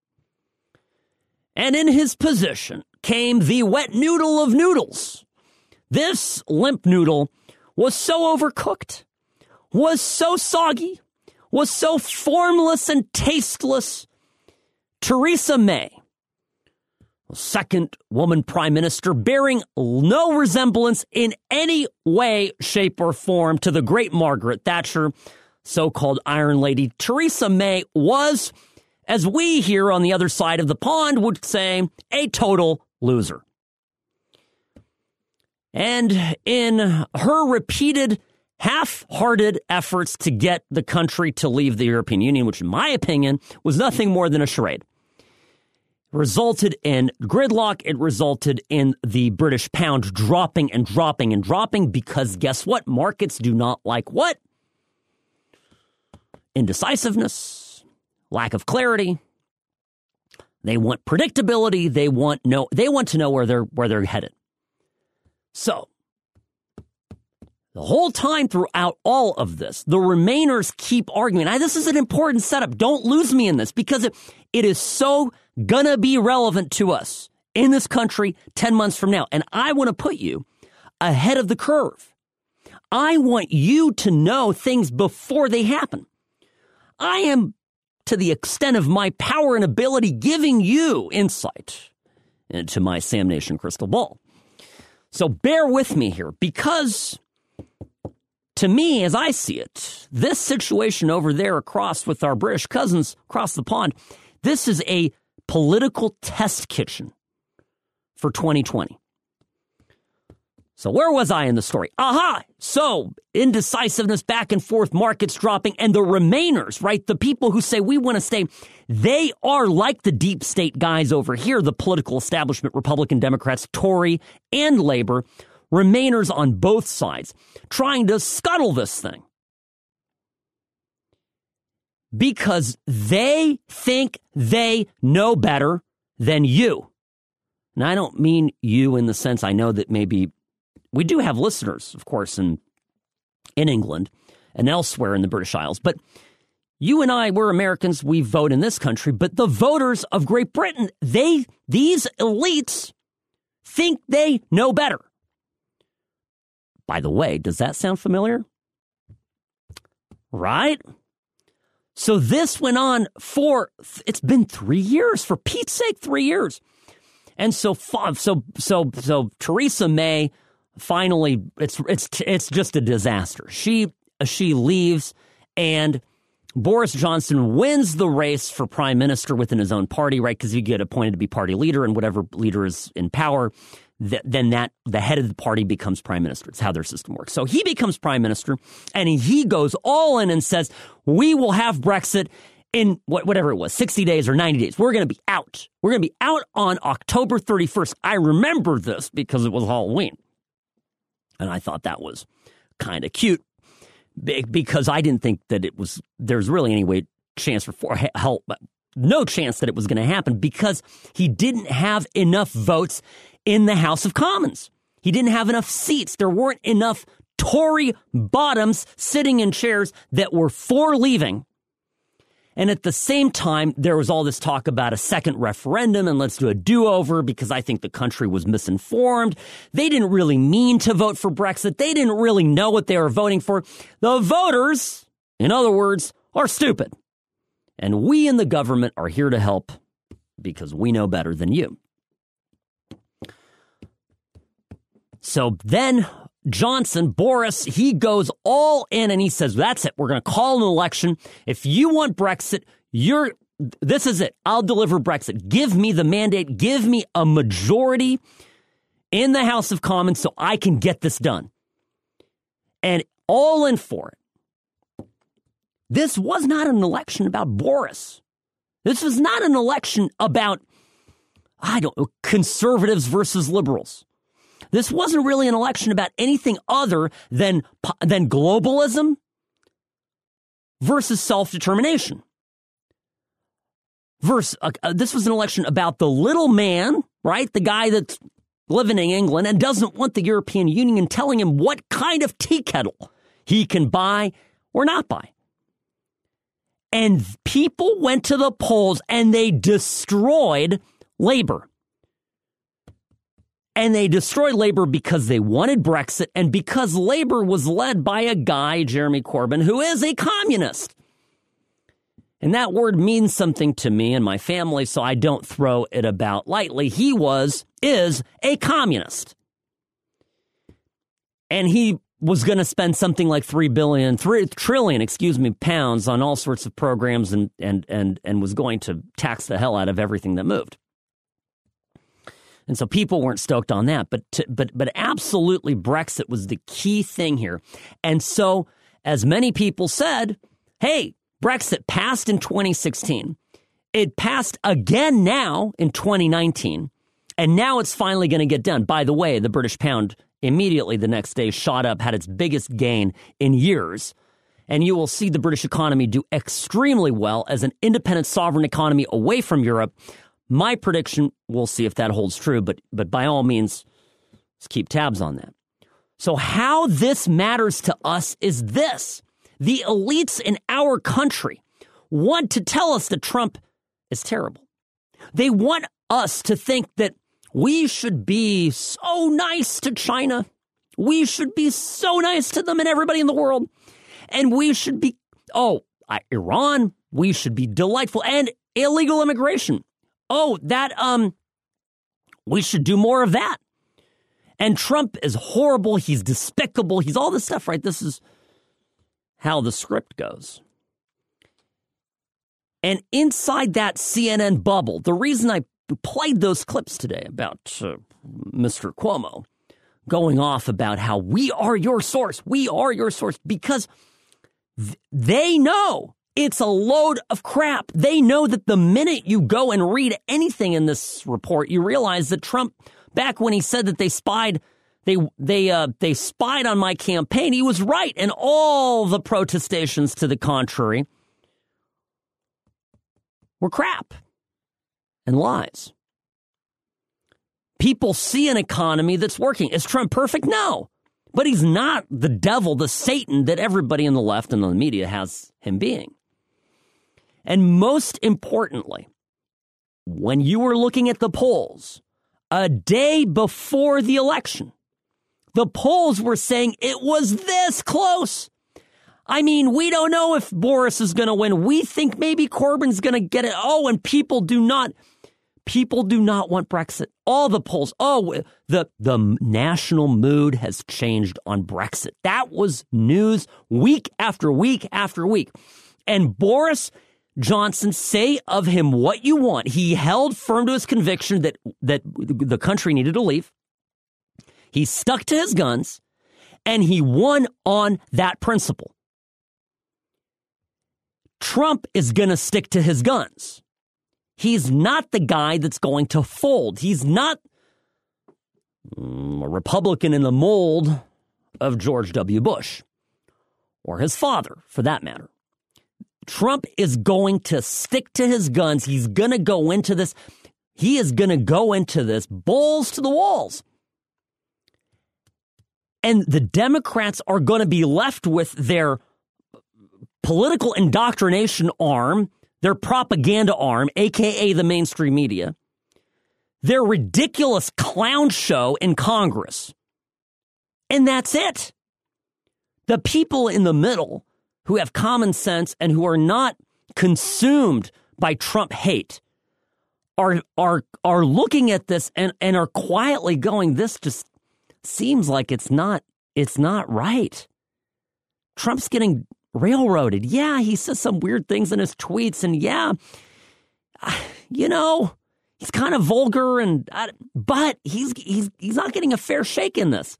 And in his position came the wet noodle of noodles. This limp noodle was so overcooked, was so soggy, was so formless and tasteless. Theresa May, second woman prime minister, bearing no resemblance in any way, shape, or form to the great Margaret Thatcher, so-called Iron Lady, Theresa May was, as we here on the other side of the pond would say, a total loser. And in her repeated half-hearted efforts to get the country to leave the European Union, which in my opinion was nothing more than a charade, resulted in gridlock. It resulted in the British pound dropping and dropping and dropping because guess what? Markets do not like what? Indecisiveness, lack of clarity. They want predictability. They want no. They want to know where they're where they're headed. So the whole time throughout all of this, the Remainers keep arguing. Now, this is an important setup. Don't lose me in this because it, it is so gonna be relevant to us in this country ten months from now. And I want to put you ahead of the curve. I want you to know things before they happen. I am, to the extent of my power and ability, giving you insight into my Sam Nation crystal ball. So bear with me here because, to me, as I see it, this situation over there across with our British cousins across the pond, this is a political test kitchen for twenty twenty. So where was I in the story? Aha! So indecisiveness, back and forth, markets dropping, and the Remainers, right? The people who say we want to stay, they are like the deep state guys over here, the political establishment, Republican, Democrats, Tory, and Labor, Remainers on both sides, trying to scuttle this thing. Because they think they know better than you. And I don't mean you in the sense I know that maybe we do have listeners, of course, in, in England and elsewhere in the British Isles. But you and I, we're Americans, we vote in this country. But the voters of Great Britain, they, these elites think they know better. By the way, does that sound familiar? Right? So this went on for, it's been three years, for Pete's sake, three years. And so, so, so, so Theresa May, finally, it's, it's, it's just a disaster. She, she leaves and Boris Johnson wins the race for prime minister within his own party, right? Because you get appointed to be party leader and whatever leader is in power, th- then that the head of the party becomes prime minister. It's how their system works. So he becomes prime minister and he goes all in and says, we will have Brexit in what, whatever it was, sixty days or ninety days. We're going to be out. We're going to be out on October thirty-first. I remember this because it was Halloween. And I thought that was kind of cute because I didn't think that it was, there's really any way, chance for, for help, no chance that it was going to happen because he didn't have enough votes in the House of Commons. He didn't have enough seats. There weren't enough Tory bottoms sitting in chairs that were for leaving. And at the same time, there was all this talk about a second referendum and let's do a do-over because I think the country was misinformed. They didn't really mean to vote for Brexit. They didn't really know what they were voting for. The voters, in other words, are stupid. And we in the government are here to help because we know better than you. So then Johnson, Boris, he goes all in and he says, that's it. We're going to call an election. If you want Brexit, you're, this is it. I'll deliver Brexit. Give me the mandate. Give me a majority in the House of Commons so I can get this done. And all in for it. This was not an election about Boris. This was not an election about, I don't know, conservatives versus liberals. This wasn't really an election about anything other than, than globalism versus self-determination. Verse, uh, uh, this was an election about the little man, right? The guy that's living in England and doesn't want the European Union telling him what kind of tea kettle he can buy or not buy. And people went to the polls and they destroyed labor. And they destroyed labor because they wanted Brexit and because labor was led by a guy, Jeremy Corbyn, who is a communist. And that word means something to me and my family, so I don't throw it about lightly. He was, is a communist. And he was going to spend something like three billion, three trillion, excuse me, pounds on all sorts of programs and, and, and, and was going to tax the hell out of everything that moved. And so people weren't stoked on that. But, to, but, but absolutely Brexit was the key thing here. And so, as many people said, hey, Brexit passed in twenty sixteen. It passed again now in twenty nineteen. And now it's finally going to get done. By the way, the British pound immediately the next day shot up, had its biggest gain in years. And you will see the British economy do extremely well as an independent sovereign economy away from Europe. My prediction, we'll see if that holds true, but but by all means, let's keep tabs on that. So how this matters to us is this. The elites in our country want to tell us that Trump is terrible. They want us to think that we should be so nice to China. We should be so nice to them and everybody in the world. And we should be, oh, Iran, we should be delightful. And illegal immigration. Oh, that, um, we should do more of that. And Trump is horrible. He's despicable. He's all this stuff, right? This is how the script goes. And inside that C N N bubble, the reason I played those clips today about uh, Mister Cuomo going off about how we are your source, we are your source, because th- they know it's a load of crap. They know that the minute you go and read anything in this report, you realize that Trump, back when he said that they spied, they they uh, they spied on my campaign, he was right, and all the protestations to the contrary were crap and lies. People see an economy that's working. Is Trump perfect? No. But he's not the devil, the Satan that everybody in the left and the media has him being. And most importantly, when you were looking at the polls a day before the election, the polls were saying it was this close. I mean, we don't know if Boris is going to win. We think maybe Corbyn's going to get it. Oh, and people do not, people do not want Brexit. All the polls, oh, the, the national mood has changed on Brexit. That was news week after week after week. And Boris Johnson, say of him what you want. He held firm to his conviction that, that the country needed to leave. He stuck to his guns, and he won on that principle. Trump is going to stick to his guns. He's not the guy that's going to fold. He's not mm, a Republican in the mold of George W. Bush, or his father, for that matter. Trump is going to stick to his guns. He's going to go into this. He is going to go into this balls to the walls. And the Democrats are going to be left with their political indoctrination arm, their propaganda arm, a k a the mainstream media, their ridiculous clown show in Congress. And that's it. The people in the middle who have common sense and who are not consumed by Trump hate are are are looking at this and, and are quietly going, this just seems like it's not it's not right. Trump's getting railroaded. Yeah, he says some weird things in his tweets, and yeah, you know, he's kind of vulgar, and but he's he's he's not getting a fair shake in this.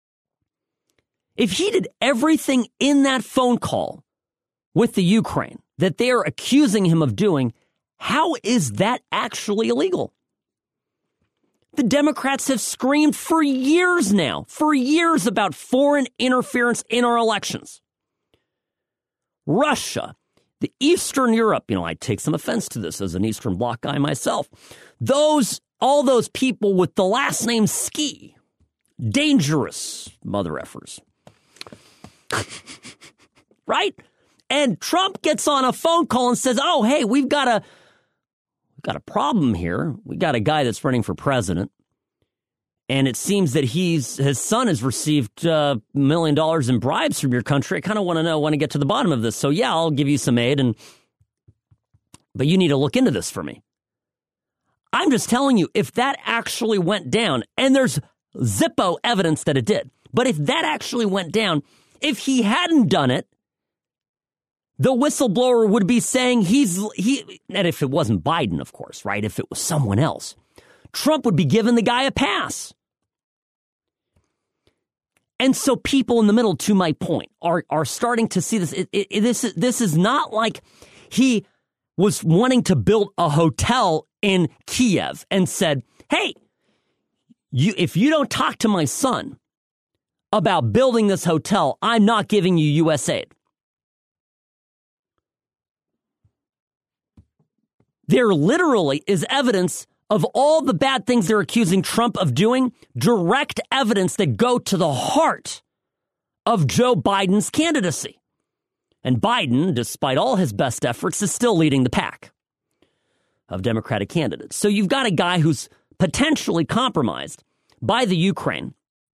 If he did everything in that phone call with the Ukraine, that they are accusing him of doing, how is that actually illegal? The Democrats have screamed for years now, for years about foreign interference in our elections. Russia, the Eastern Europe, you know, I take some offense to this as an Eastern Bloc guy myself. Those, all those people with the last name Ski, dangerous mother effers. Right? And Trump gets on a phone call and says, oh, hey, we've got a, we've got a problem here. We got a guy that's running for president. And it seems that he's his son has received a uh, million dollars in bribes from your country. I kind of want to know, want to get to the bottom of this. So, yeah, I'll give you some aid. And but you need to look into this for me. I'm just telling you, if that actually went down, and there's Zippo evidence that it did, but if that actually went down, if he hadn't done it, the whistleblower would be saying he's, he, and if it wasn't Biden, of course, right? If it was someone else, Trump would be giving the guy a pass. And so people in the middle, to my point, are, are starting to see this. It, it, this, this is not like he was wanting to build a hotel in Kiev and said, hey, you, if you don't talk to my son about building this hotel, I'm not giving you U S aid. There literally is evidence of all the bad things they're accusing Trump of doing, direct evidence that go to the heart of Joe Biden's candidacy. And Biden, despite all his best efforts, is still leading the pack of Democratic candidates. So you've got a guy who's potentially compromised by the Ukraine,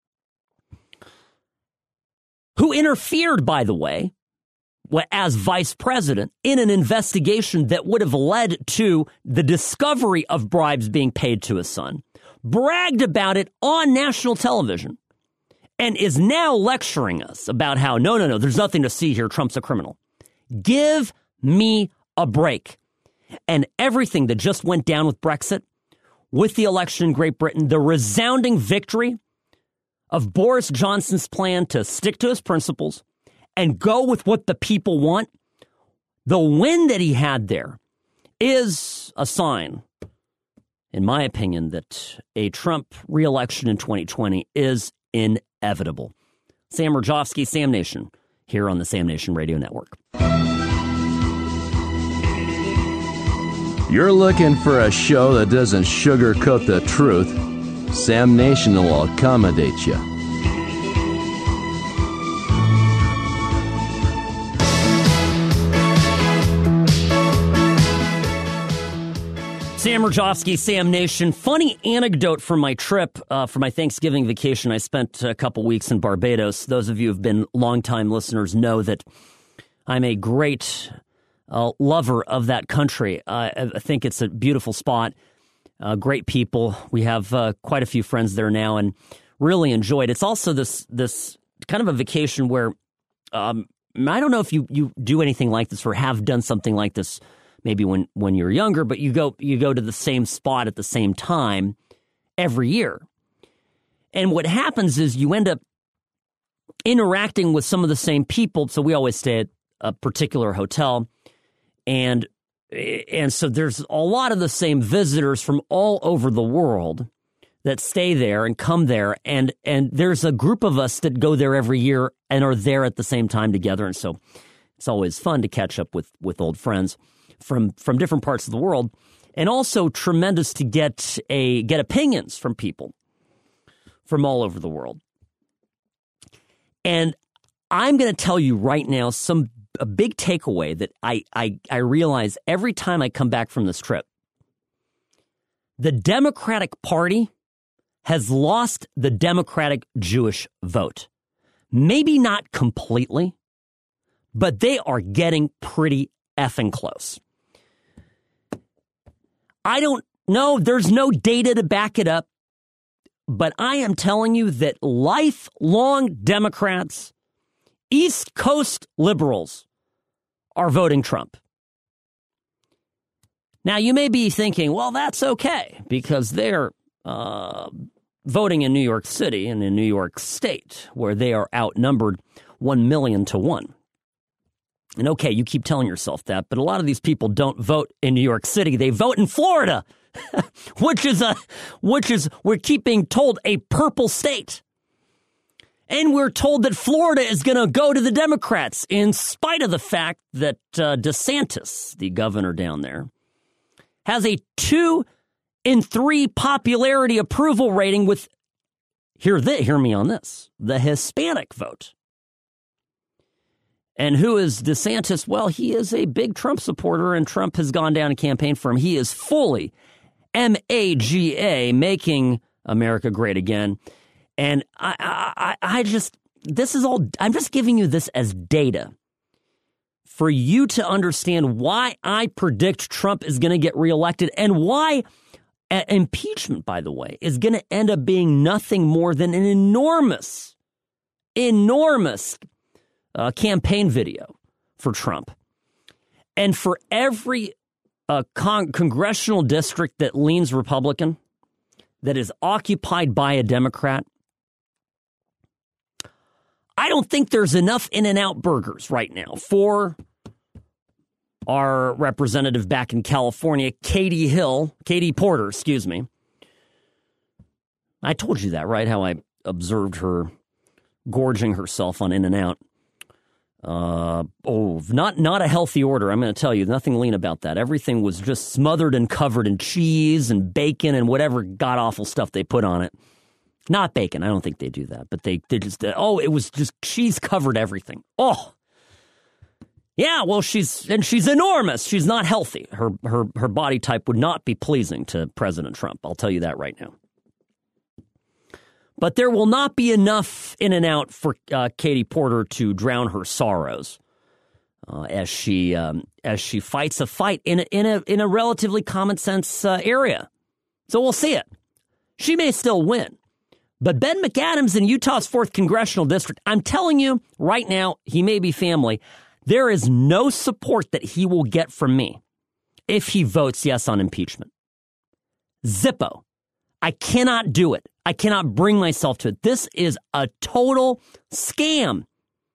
who interfered, by the way, as vice president in an investigation that would have led to the discovery of bribes being paid to his son, bragged about it on national television, and is now lecturing us about how, no, no, no, there's nothing to see here. Trump's a criminal. Give me a break. And everything that just went down with Brexit, with the election in Great Britain, the resounding victory of Boris Johnson's plan to stick to his principles and go with what the people want, the win that he had there is a sign, in my opinion, that a Trump reelection in twenty twenty is inevitable. Sam Rajovsky, Sam Nation, here on the Sam Nation Radio Network. You're looking for a show that doesn't sugarcoat the truth. Sam Nation will accommodate you. Sam Rajovsky, Sam Nation. Funny anecdote from my trip, uh, for my Thanksgiving vacation. I spent a couple weeks in Barbados. Those of you who have been longtime listeners know that I'm a great uh, lover of that country. Uh, I think it's a beautiful spot, uh, great people. We have uh, quite a few friends there now and really enjoyed. It's also this this kind of a vacation where um, I don't know if you, you do anything like this or have done something like this maybe when, when you're younger, but you go you go to the same spot at the same time every year. And what happens is you end up interacting with some of the same people. So we always stay at a particular hotel. And and so there's a lot of the same visitors from all over the world that stay there and come there. And, and there's a group of us that go there every year and are there at the same time together. And so it's always fun to catch up with, with old friends from from different parts of the world, and also tremendous to get a get opinions from people from all over the world. And I'm going to tell you right now some a big takeaway that I, I I realize every time I come back from this trip. The Democratic Party has lost the Democratic Jewish vote. Maybe not completely, but they are getting pretty effing close. I don't know. There's no data to back it up. But I am telling you that lifelong Democrats, East Coast liberals, are voting Trump. Now, you may be thinking, well, that's okay, because they're uh, voting in New York City and in New York State, where they are outnumbered one million to one. And okay, you keep telling yourself that, but a lot of these people don't vote in New York City. They vote in Florida, which is a, which is, we're keeping told a purple state. And we're told that Florida is going to go to the Democrats in spite of the fact that uh, DeSantis, the governor down there, has a two in three popularity approval rating with, hear, th- hear me on this, the Hispanic vote. And who is DeSantis? Well, he is a big Trump supporter, and Trump has gone down a campaign for him. He is fully M A G A, making America great again. And I, I, I just, this is all, I'm just giving you this as data for you to understand why I predict Trump is going to get reelected and why uh, impeachment, by the way, is going to end up being nothing more than an enormous, enormous uh, campaign video for Trump. And for every uh, con- congressional district that leans Republican, that is occupied by a Democrat, I don't think there's enough In-N-Out burgers right now for our representative back in California, Katie Hill, Katie Porter, excuse me. I told you that, right? How I observed her gorging herself on In-N-Out. Uh, oh, not not a healthy order. I'm going to tell you, nothing lean about that. Everything was just smothered and covered in cheese and bacon and whatever god-awful stuff they put on it. Not bacon. I don't think they do that. But they, they just, oh, it was just cheese covered everything. Oh, yeah, well, she's, and she's enormous. She's not healthy. Her, her, her body type would not be pleasing to President Trump. I'll tell you that right now. But there will not be enough In-N-Out for uh, Katie Porter to drown her sorrows uh, as she um, as she fights a fight in a, in a, in a relatively common sense uh, area. So we'll see it. She may still win. But Ben McAdams in Utah's fourth congressional district, I'm telling you right now, he may be family. There is no support that he will get from me if he votes yes on impeachment. Zippo. I cannot do it. I cannot bring myself to it. This is a total scam.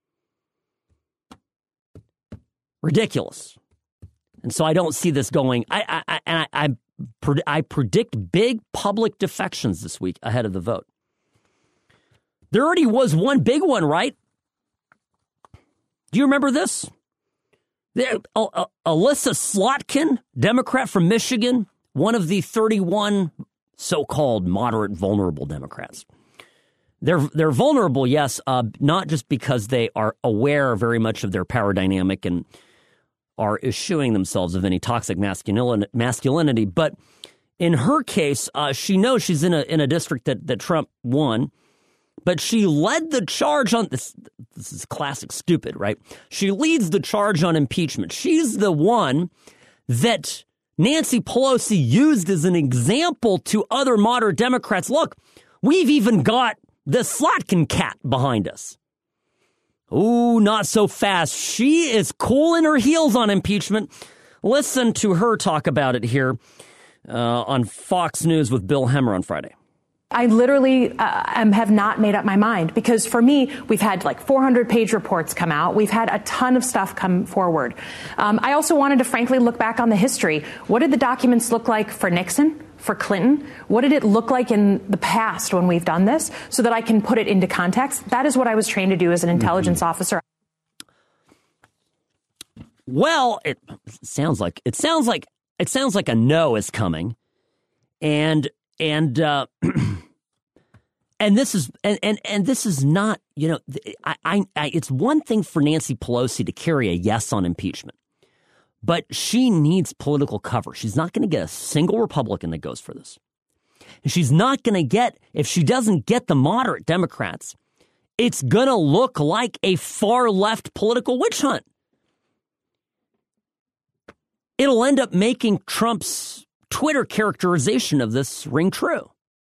Ridiculous. And so I don't see this going. I I I, I, I predict big public defections this week ahead of the vote. There already was one big one, right? Do you remember this? There, uh, uh, Alyssa Slotkin, Democrat from Michigan, one of the thirty-one so-called moderate vulnerable Democrats. They're they're vulnerable, yes, uh, not just because they are aware very much of their power dynamic and are eschewing themselves of any toxic masculinity, masculinity but in her case, uh, she knows she's in a in a district that, that Trump won. But she led the charge on this. This is classic stupid, right? She leads the charge on impeachment. She's the one that Nancy Pelosi used as an example to other moderate Democrats. Look, we've even got the Slotkin cat behind us. Ooh, not so fast. She is cool in her heels on impeachment. Listen to her talk about it here uh, on Fox News with Bill Hemmer on Friday. I literally uh, am, have not made up my mind because for me, we've had like four hundred page reports come out. We've had a ton of stuff come forward. Um, I also wanted to frankly look back on the history. What did the documents look like for Nixon, for Clinton? What did it look like in the past when we've done this so that I can put it into context? That is what I was trained to do as an intelligence mm-hmm. officer. Well, it sounds like it sounds like it sounds like a no is coming. And And uh, and this is and, and and this is not, you know, I, I, I it's one thing for Nancy Pelosi to carry a yes on impeachment, but she needs political cover. She's not going to get a single Republican that goes for this. And she's not going to get, if she doesn't get the moderate Democrats, it's going to look like a far left political witch hunt. It'll end up making Trump's Twitter characterization of this ring true.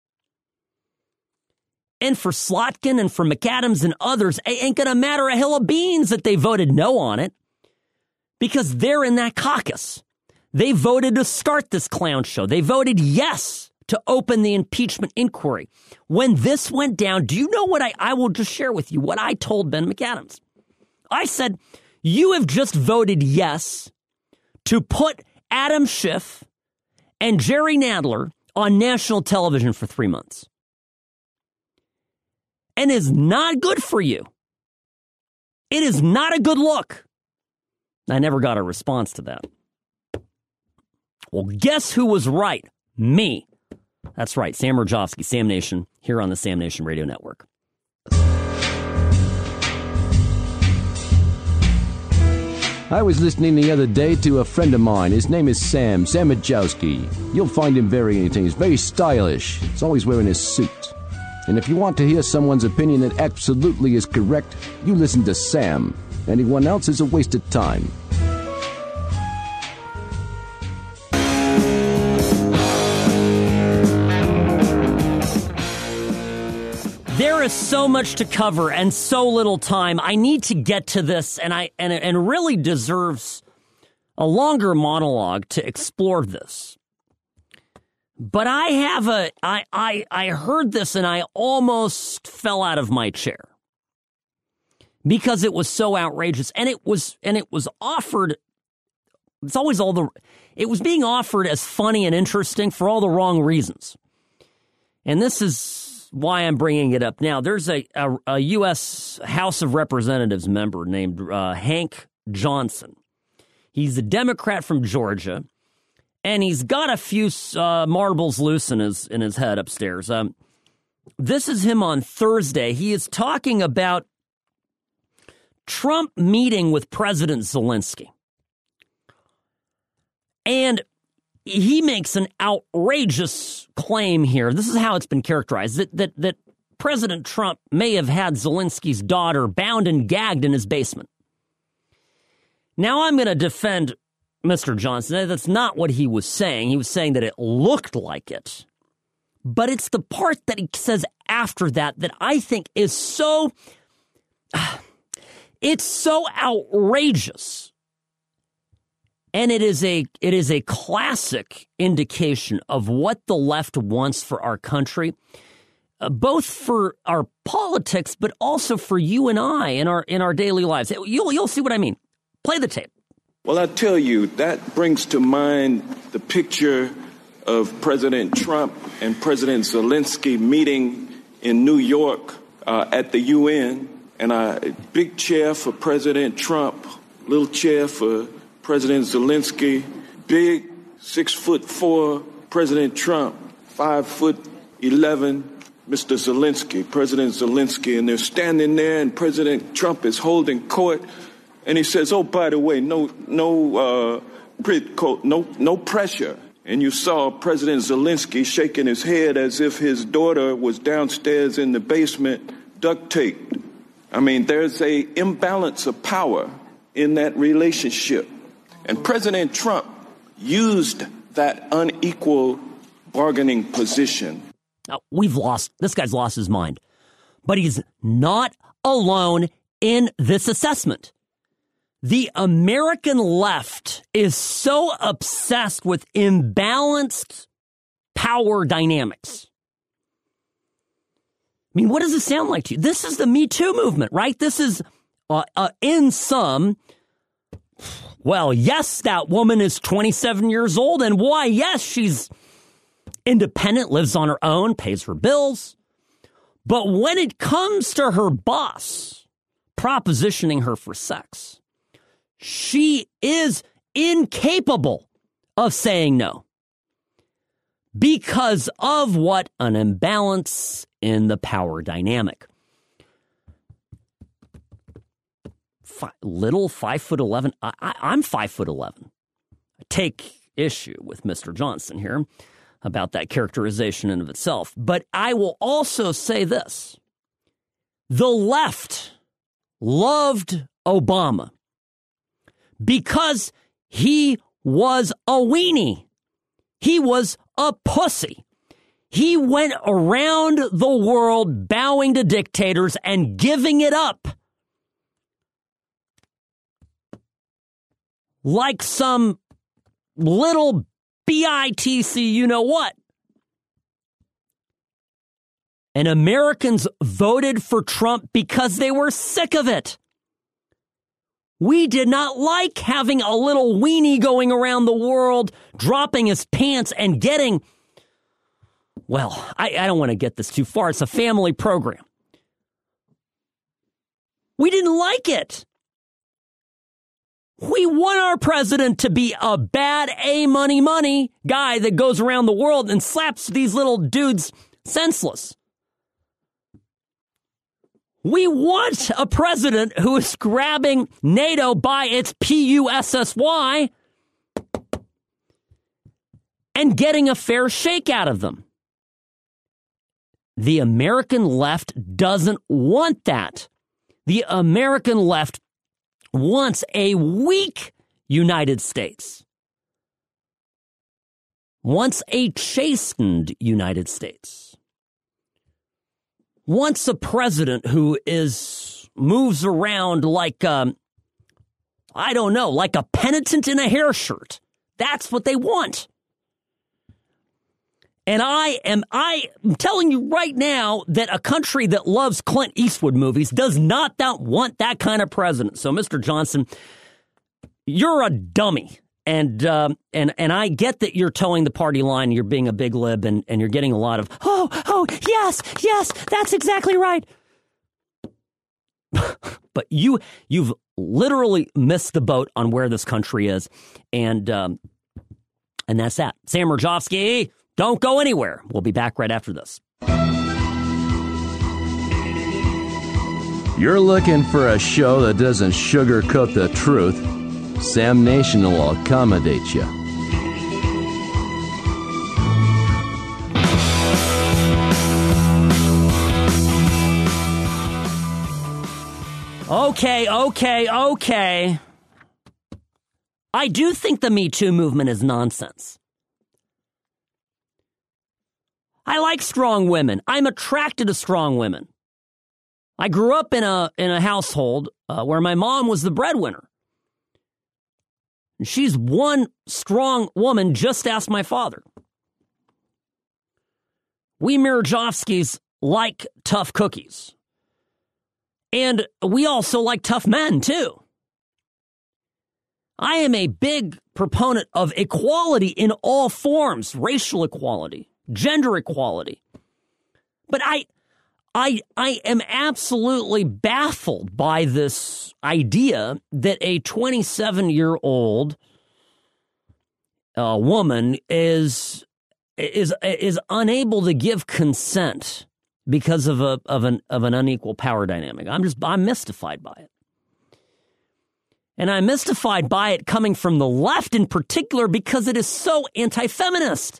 And for Slotkin and for McAdams and others, it ain't going to matter a hill of beans that they voted no on it because they're in that caucus. They voted to start this clown show. They voted yes to open the impeachment inquiry. When this went down, do you know what I, I will just share with you what I told Ben McAdams? I said, You have just voted yes to put Adam Schiff and Jerry Nadler on national television for three months. And is not good for you. It is not a good look. I never got a response to that. Well, guess who was right? Me. That's right, Sam Rajovsky, Sam Nation, here on the Sam Nation Radio Network. I was listening the other day to a friend of mine. His name is Sam, Sam Majowski. You'll find him very entertaining. He's very stylish. He's always wearing his suit. And if you want to hear someone's opinion that absolutely is correct, you listen to Sam. Anyone else is a waste of time. There is so much to cover and so little time. I need to get to this, and I and and really deserves a longer monologue to explore this. But I have a I I I heard this and I almost fell out of my chair because it was so outrageous, and it was and it was offered. It's always all the. It was being offered as funny and interesting for all the wrong reasons, and this is why I'm bringing it up now. There's a, a, a U S House of Representatives member named uh, Hank Johnson. He's a Democrat from Georgia, and he's got a few uh, marbles loose in his in his head upstairs. Um, this is him on Thursday. He is talking about Trump meeting with President Zelensky. And he makes an outrageous claim here. This is how it's been characterized, that, that that President Trump may have had Zelensky's daughter bound and gagged in his basement. Now, I'm going to defend Mister Johnson. That's not what he was saying. He was saying that it looked like it. But it's the part that he says after that that I think is so... It's so outrageous. And it is a it is a classic indication of what the left wants for our country, uh, both for our politics, but also for you and I in our in our daily lives. You'll you'll see what I mean. Play the tape. Well, I tell you, that brings to mind the picture of President Trump and President Zelensky meeting in New York uh, at the U N, and a big chair for President Trump, little chair for President Zelensky, big six foot four President Trump, five foot eleven Mister Zelensky, President Zelensky, and they're standing there, and President Trump is holding court, and he says, "Oh, by the way, no, no, uh, no, no pressure." And you saw President Zelensky shaking his head as if his daughter was downstairs in the basement, duct taped. I mean, there's a imbalance of power in that relationship. And President Trump used that unequal bargaining position. Now, we've lost, this guy's lost his mind. But he's not alone in this assessment. The American left is so obsessed with imbalanced power dynamics. I mean, what does it sound like to you? This is the Me Too movement, right? This is, uh, uh, in some... Well, yes, that woman is twenty-seven years old, and why, yes, she's independent, lives on her own, pays her bills. But when it comes to her boss propositioning her for sex, she is incapable of saying no because of what? An imbalance in the power dynamic. Five, little five foot eleven. I, I, I'm five foot eleven. I take issue with Mister Johnson here about that characterization in of itself. But I will also say this: the left loved Obama because he was a weenie. He was a pussy. He went around the world bowing to dictators and giving it up. Like some little B I T C you-know-what. And Americans voted for Trump because they were sick of it. We did not like having a little weenie going around the world, dropping his pants and getting, well, I, I don't want to get this too far. It's a family program. We didn't like it. We want our president to be a bad A money money guy that goes around the world and slaps these little dudes senseless. We want a president who is grabbing NATO by its P U S S Y and getting a fair shake out of them. The American left doesn't want that. The American left wants a weak United States. Wants a chastened United States. Wants a president who is moves around like, um, I don't know, like a penitent in a hair shirt. That's what they want. And I am, I am telling you right now that a country that loves Clint Eastwood movies does not that want that kind of president. So, Mister Johnson, you're a dummy. And um, and and I get that you're towing the party line, you're being a big lib, and, and you're getting a lot of, oh, oh, yes, yes, that's exactly right. But you, you've literally missed the boat on where this country is. And, um, and that's that. Sam Mirejovsky, don't go anywhere. We'll be back right after this. You're looking for a show that doesn't sugarcoat the truth. Sam Nation will accommodate you. Okay, okay, okay. I do think the Me Too movement is nonsense. I like strong women. I'm attracted to strong women. I grew up in a in a household uh, where my mom was the breadwinner. She's one strong woman. Just ask my father. We Mirejovskys like tough cookies. And we also like tough men, too. I am a big proponent of equality in all forms, racial equality, gender equality. But I, I, I am absolutely baffled by this idea that a twenty-seven-year-old uh, woman is is is unable to give consent because of a of an of an unequal power dynamic. I'm just I'm mystified by it. And I'm mystified by it coming from the left in particular because it is so anti-feminist.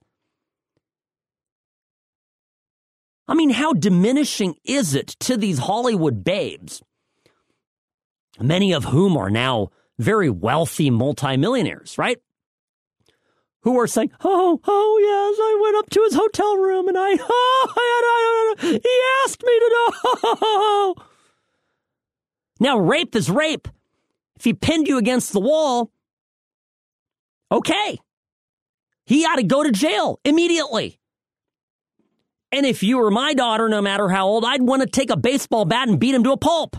I mean, how diminishing is it to these Hollywood babes, many of whom are now very wealthy multimillionaires, right? Who are saying, oh, oh, yes, I went up to his hotel room and I, oh, I, I, I, he asked me to know. Now, rape is rape. If he pinned you against the wall, okay. He ought to go to jail immediately. And if you were my daughter, no matter how old, I'd want to take a baseball bat and beat him to a pulp.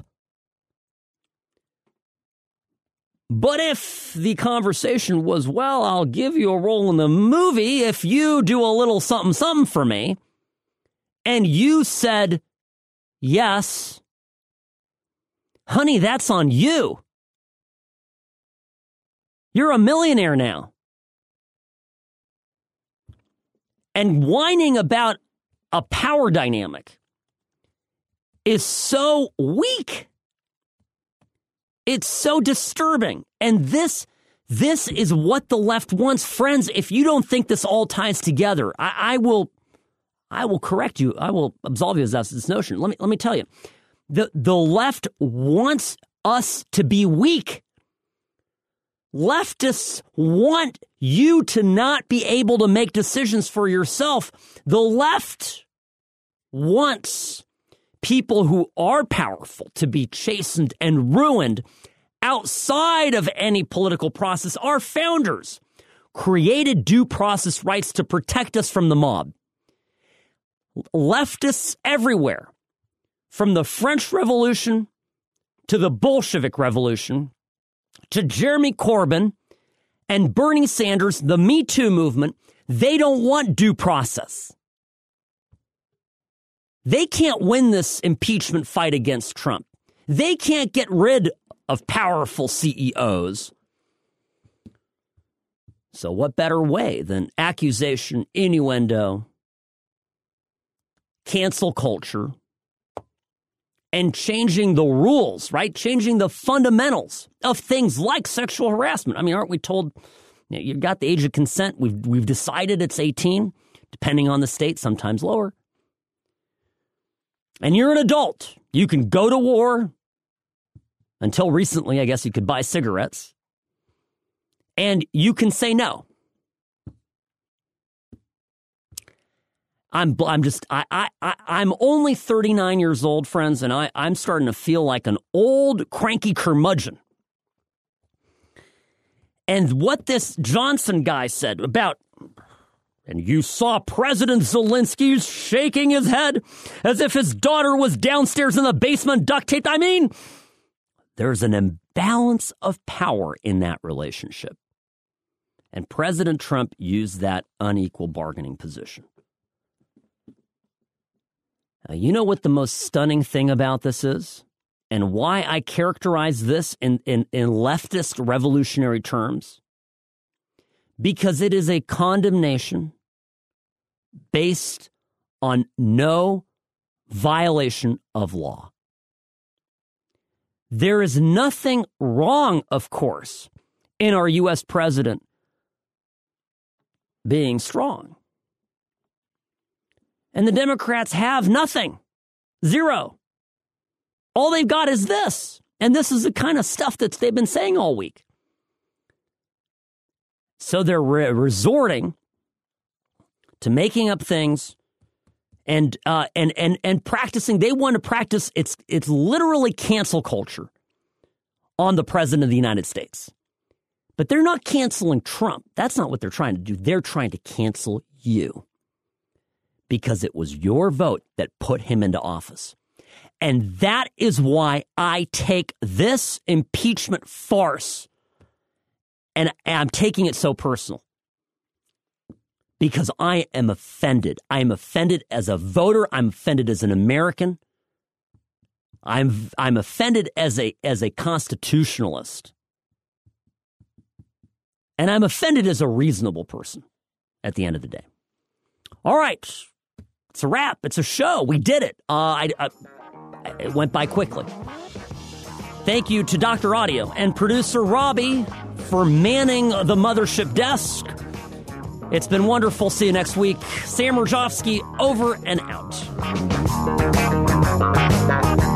But if the conversation was, well, I'll give you a role in the movie if you do a little something, something for me, and you said, yes, honey, that's on you. You're a millionaire now. And whining about a power dynamic is so weak. It's so disturbing. And this this is what the left wants. Friends, if you don't think this all ties together, I, I will I will correct you. I will absolve you of this notion. Let me let me tell you. The the left wants us to be weak. Leftists want you to not be able to make decisions for yourself. The left wants people who are powerful to be chastened and ruined outside of any political process. Our founders created due process rights to protect us from the mob. Leftists everywhere, from the French Revolution to the Bolshevik Revolution, to Jeremy Corbyn and Bernie Sanders, the Me Too movement, they don't want due process. They can't win this impeachment fight against Trump. They can't get rid of powerful C E Os. So what better way than accusation, innuendo, cancel culture, and changing the rules, right? Changing the fundamentals of things like sexual harassment. I mean, aren't we told, you know, you've got the age of consent. We've, we've decided it's eighteen, depending on the state, sometimes lower. And you're an adult. You can go to war. Until recently, I guess you could buy cigarettes. And you can say no. I'm I'm just I I I'm only thirty-nine years old, friends, and I I'm starting to feel like an old cranky curmudgeon. And what this Johnson guy said about, and you saw President Zelensky shaking his head as if his daughter was downstairs in the basement duct taped. I mean, there's an imbalance of power in that relationship. And President Trump used that unequal bargaining position. Now, you know what the most stunning thing about this is? And why I characterize this in, in, in leftist revolutionary terms? Because it is a condemnation based on no violation of law. There is nothing wrong, of course, in our U S president being strong. And the Democrats have nothing. Zero. All they've got is this. And this is the kind of stuff that they've been saying all week. So they're re- resorting to making up things and uh, and and and practicing. They want to practice. It's it's literally cancel culture on the president of the United States. But they're not canceling Trump. That's not what they're trying to do. They're trying to cancel you because it was your vote that put him into office. And that is why I take this impeachment farce and I'm taking it so personal. Because I am offended. I am offended as a voter. I'm offended as an American. I'm I'm offended as a as a constitutionalist. And I'm offended as a reasonable person at the end of the day. All right. It's a wrap. It's a show. We did it. Uh, I, I, it went by quickly. Thank you to Doctor Audio and producer Robbie for manning the mothership desk. It's been wonderful. See you next week. Sam Rajovsky over and out.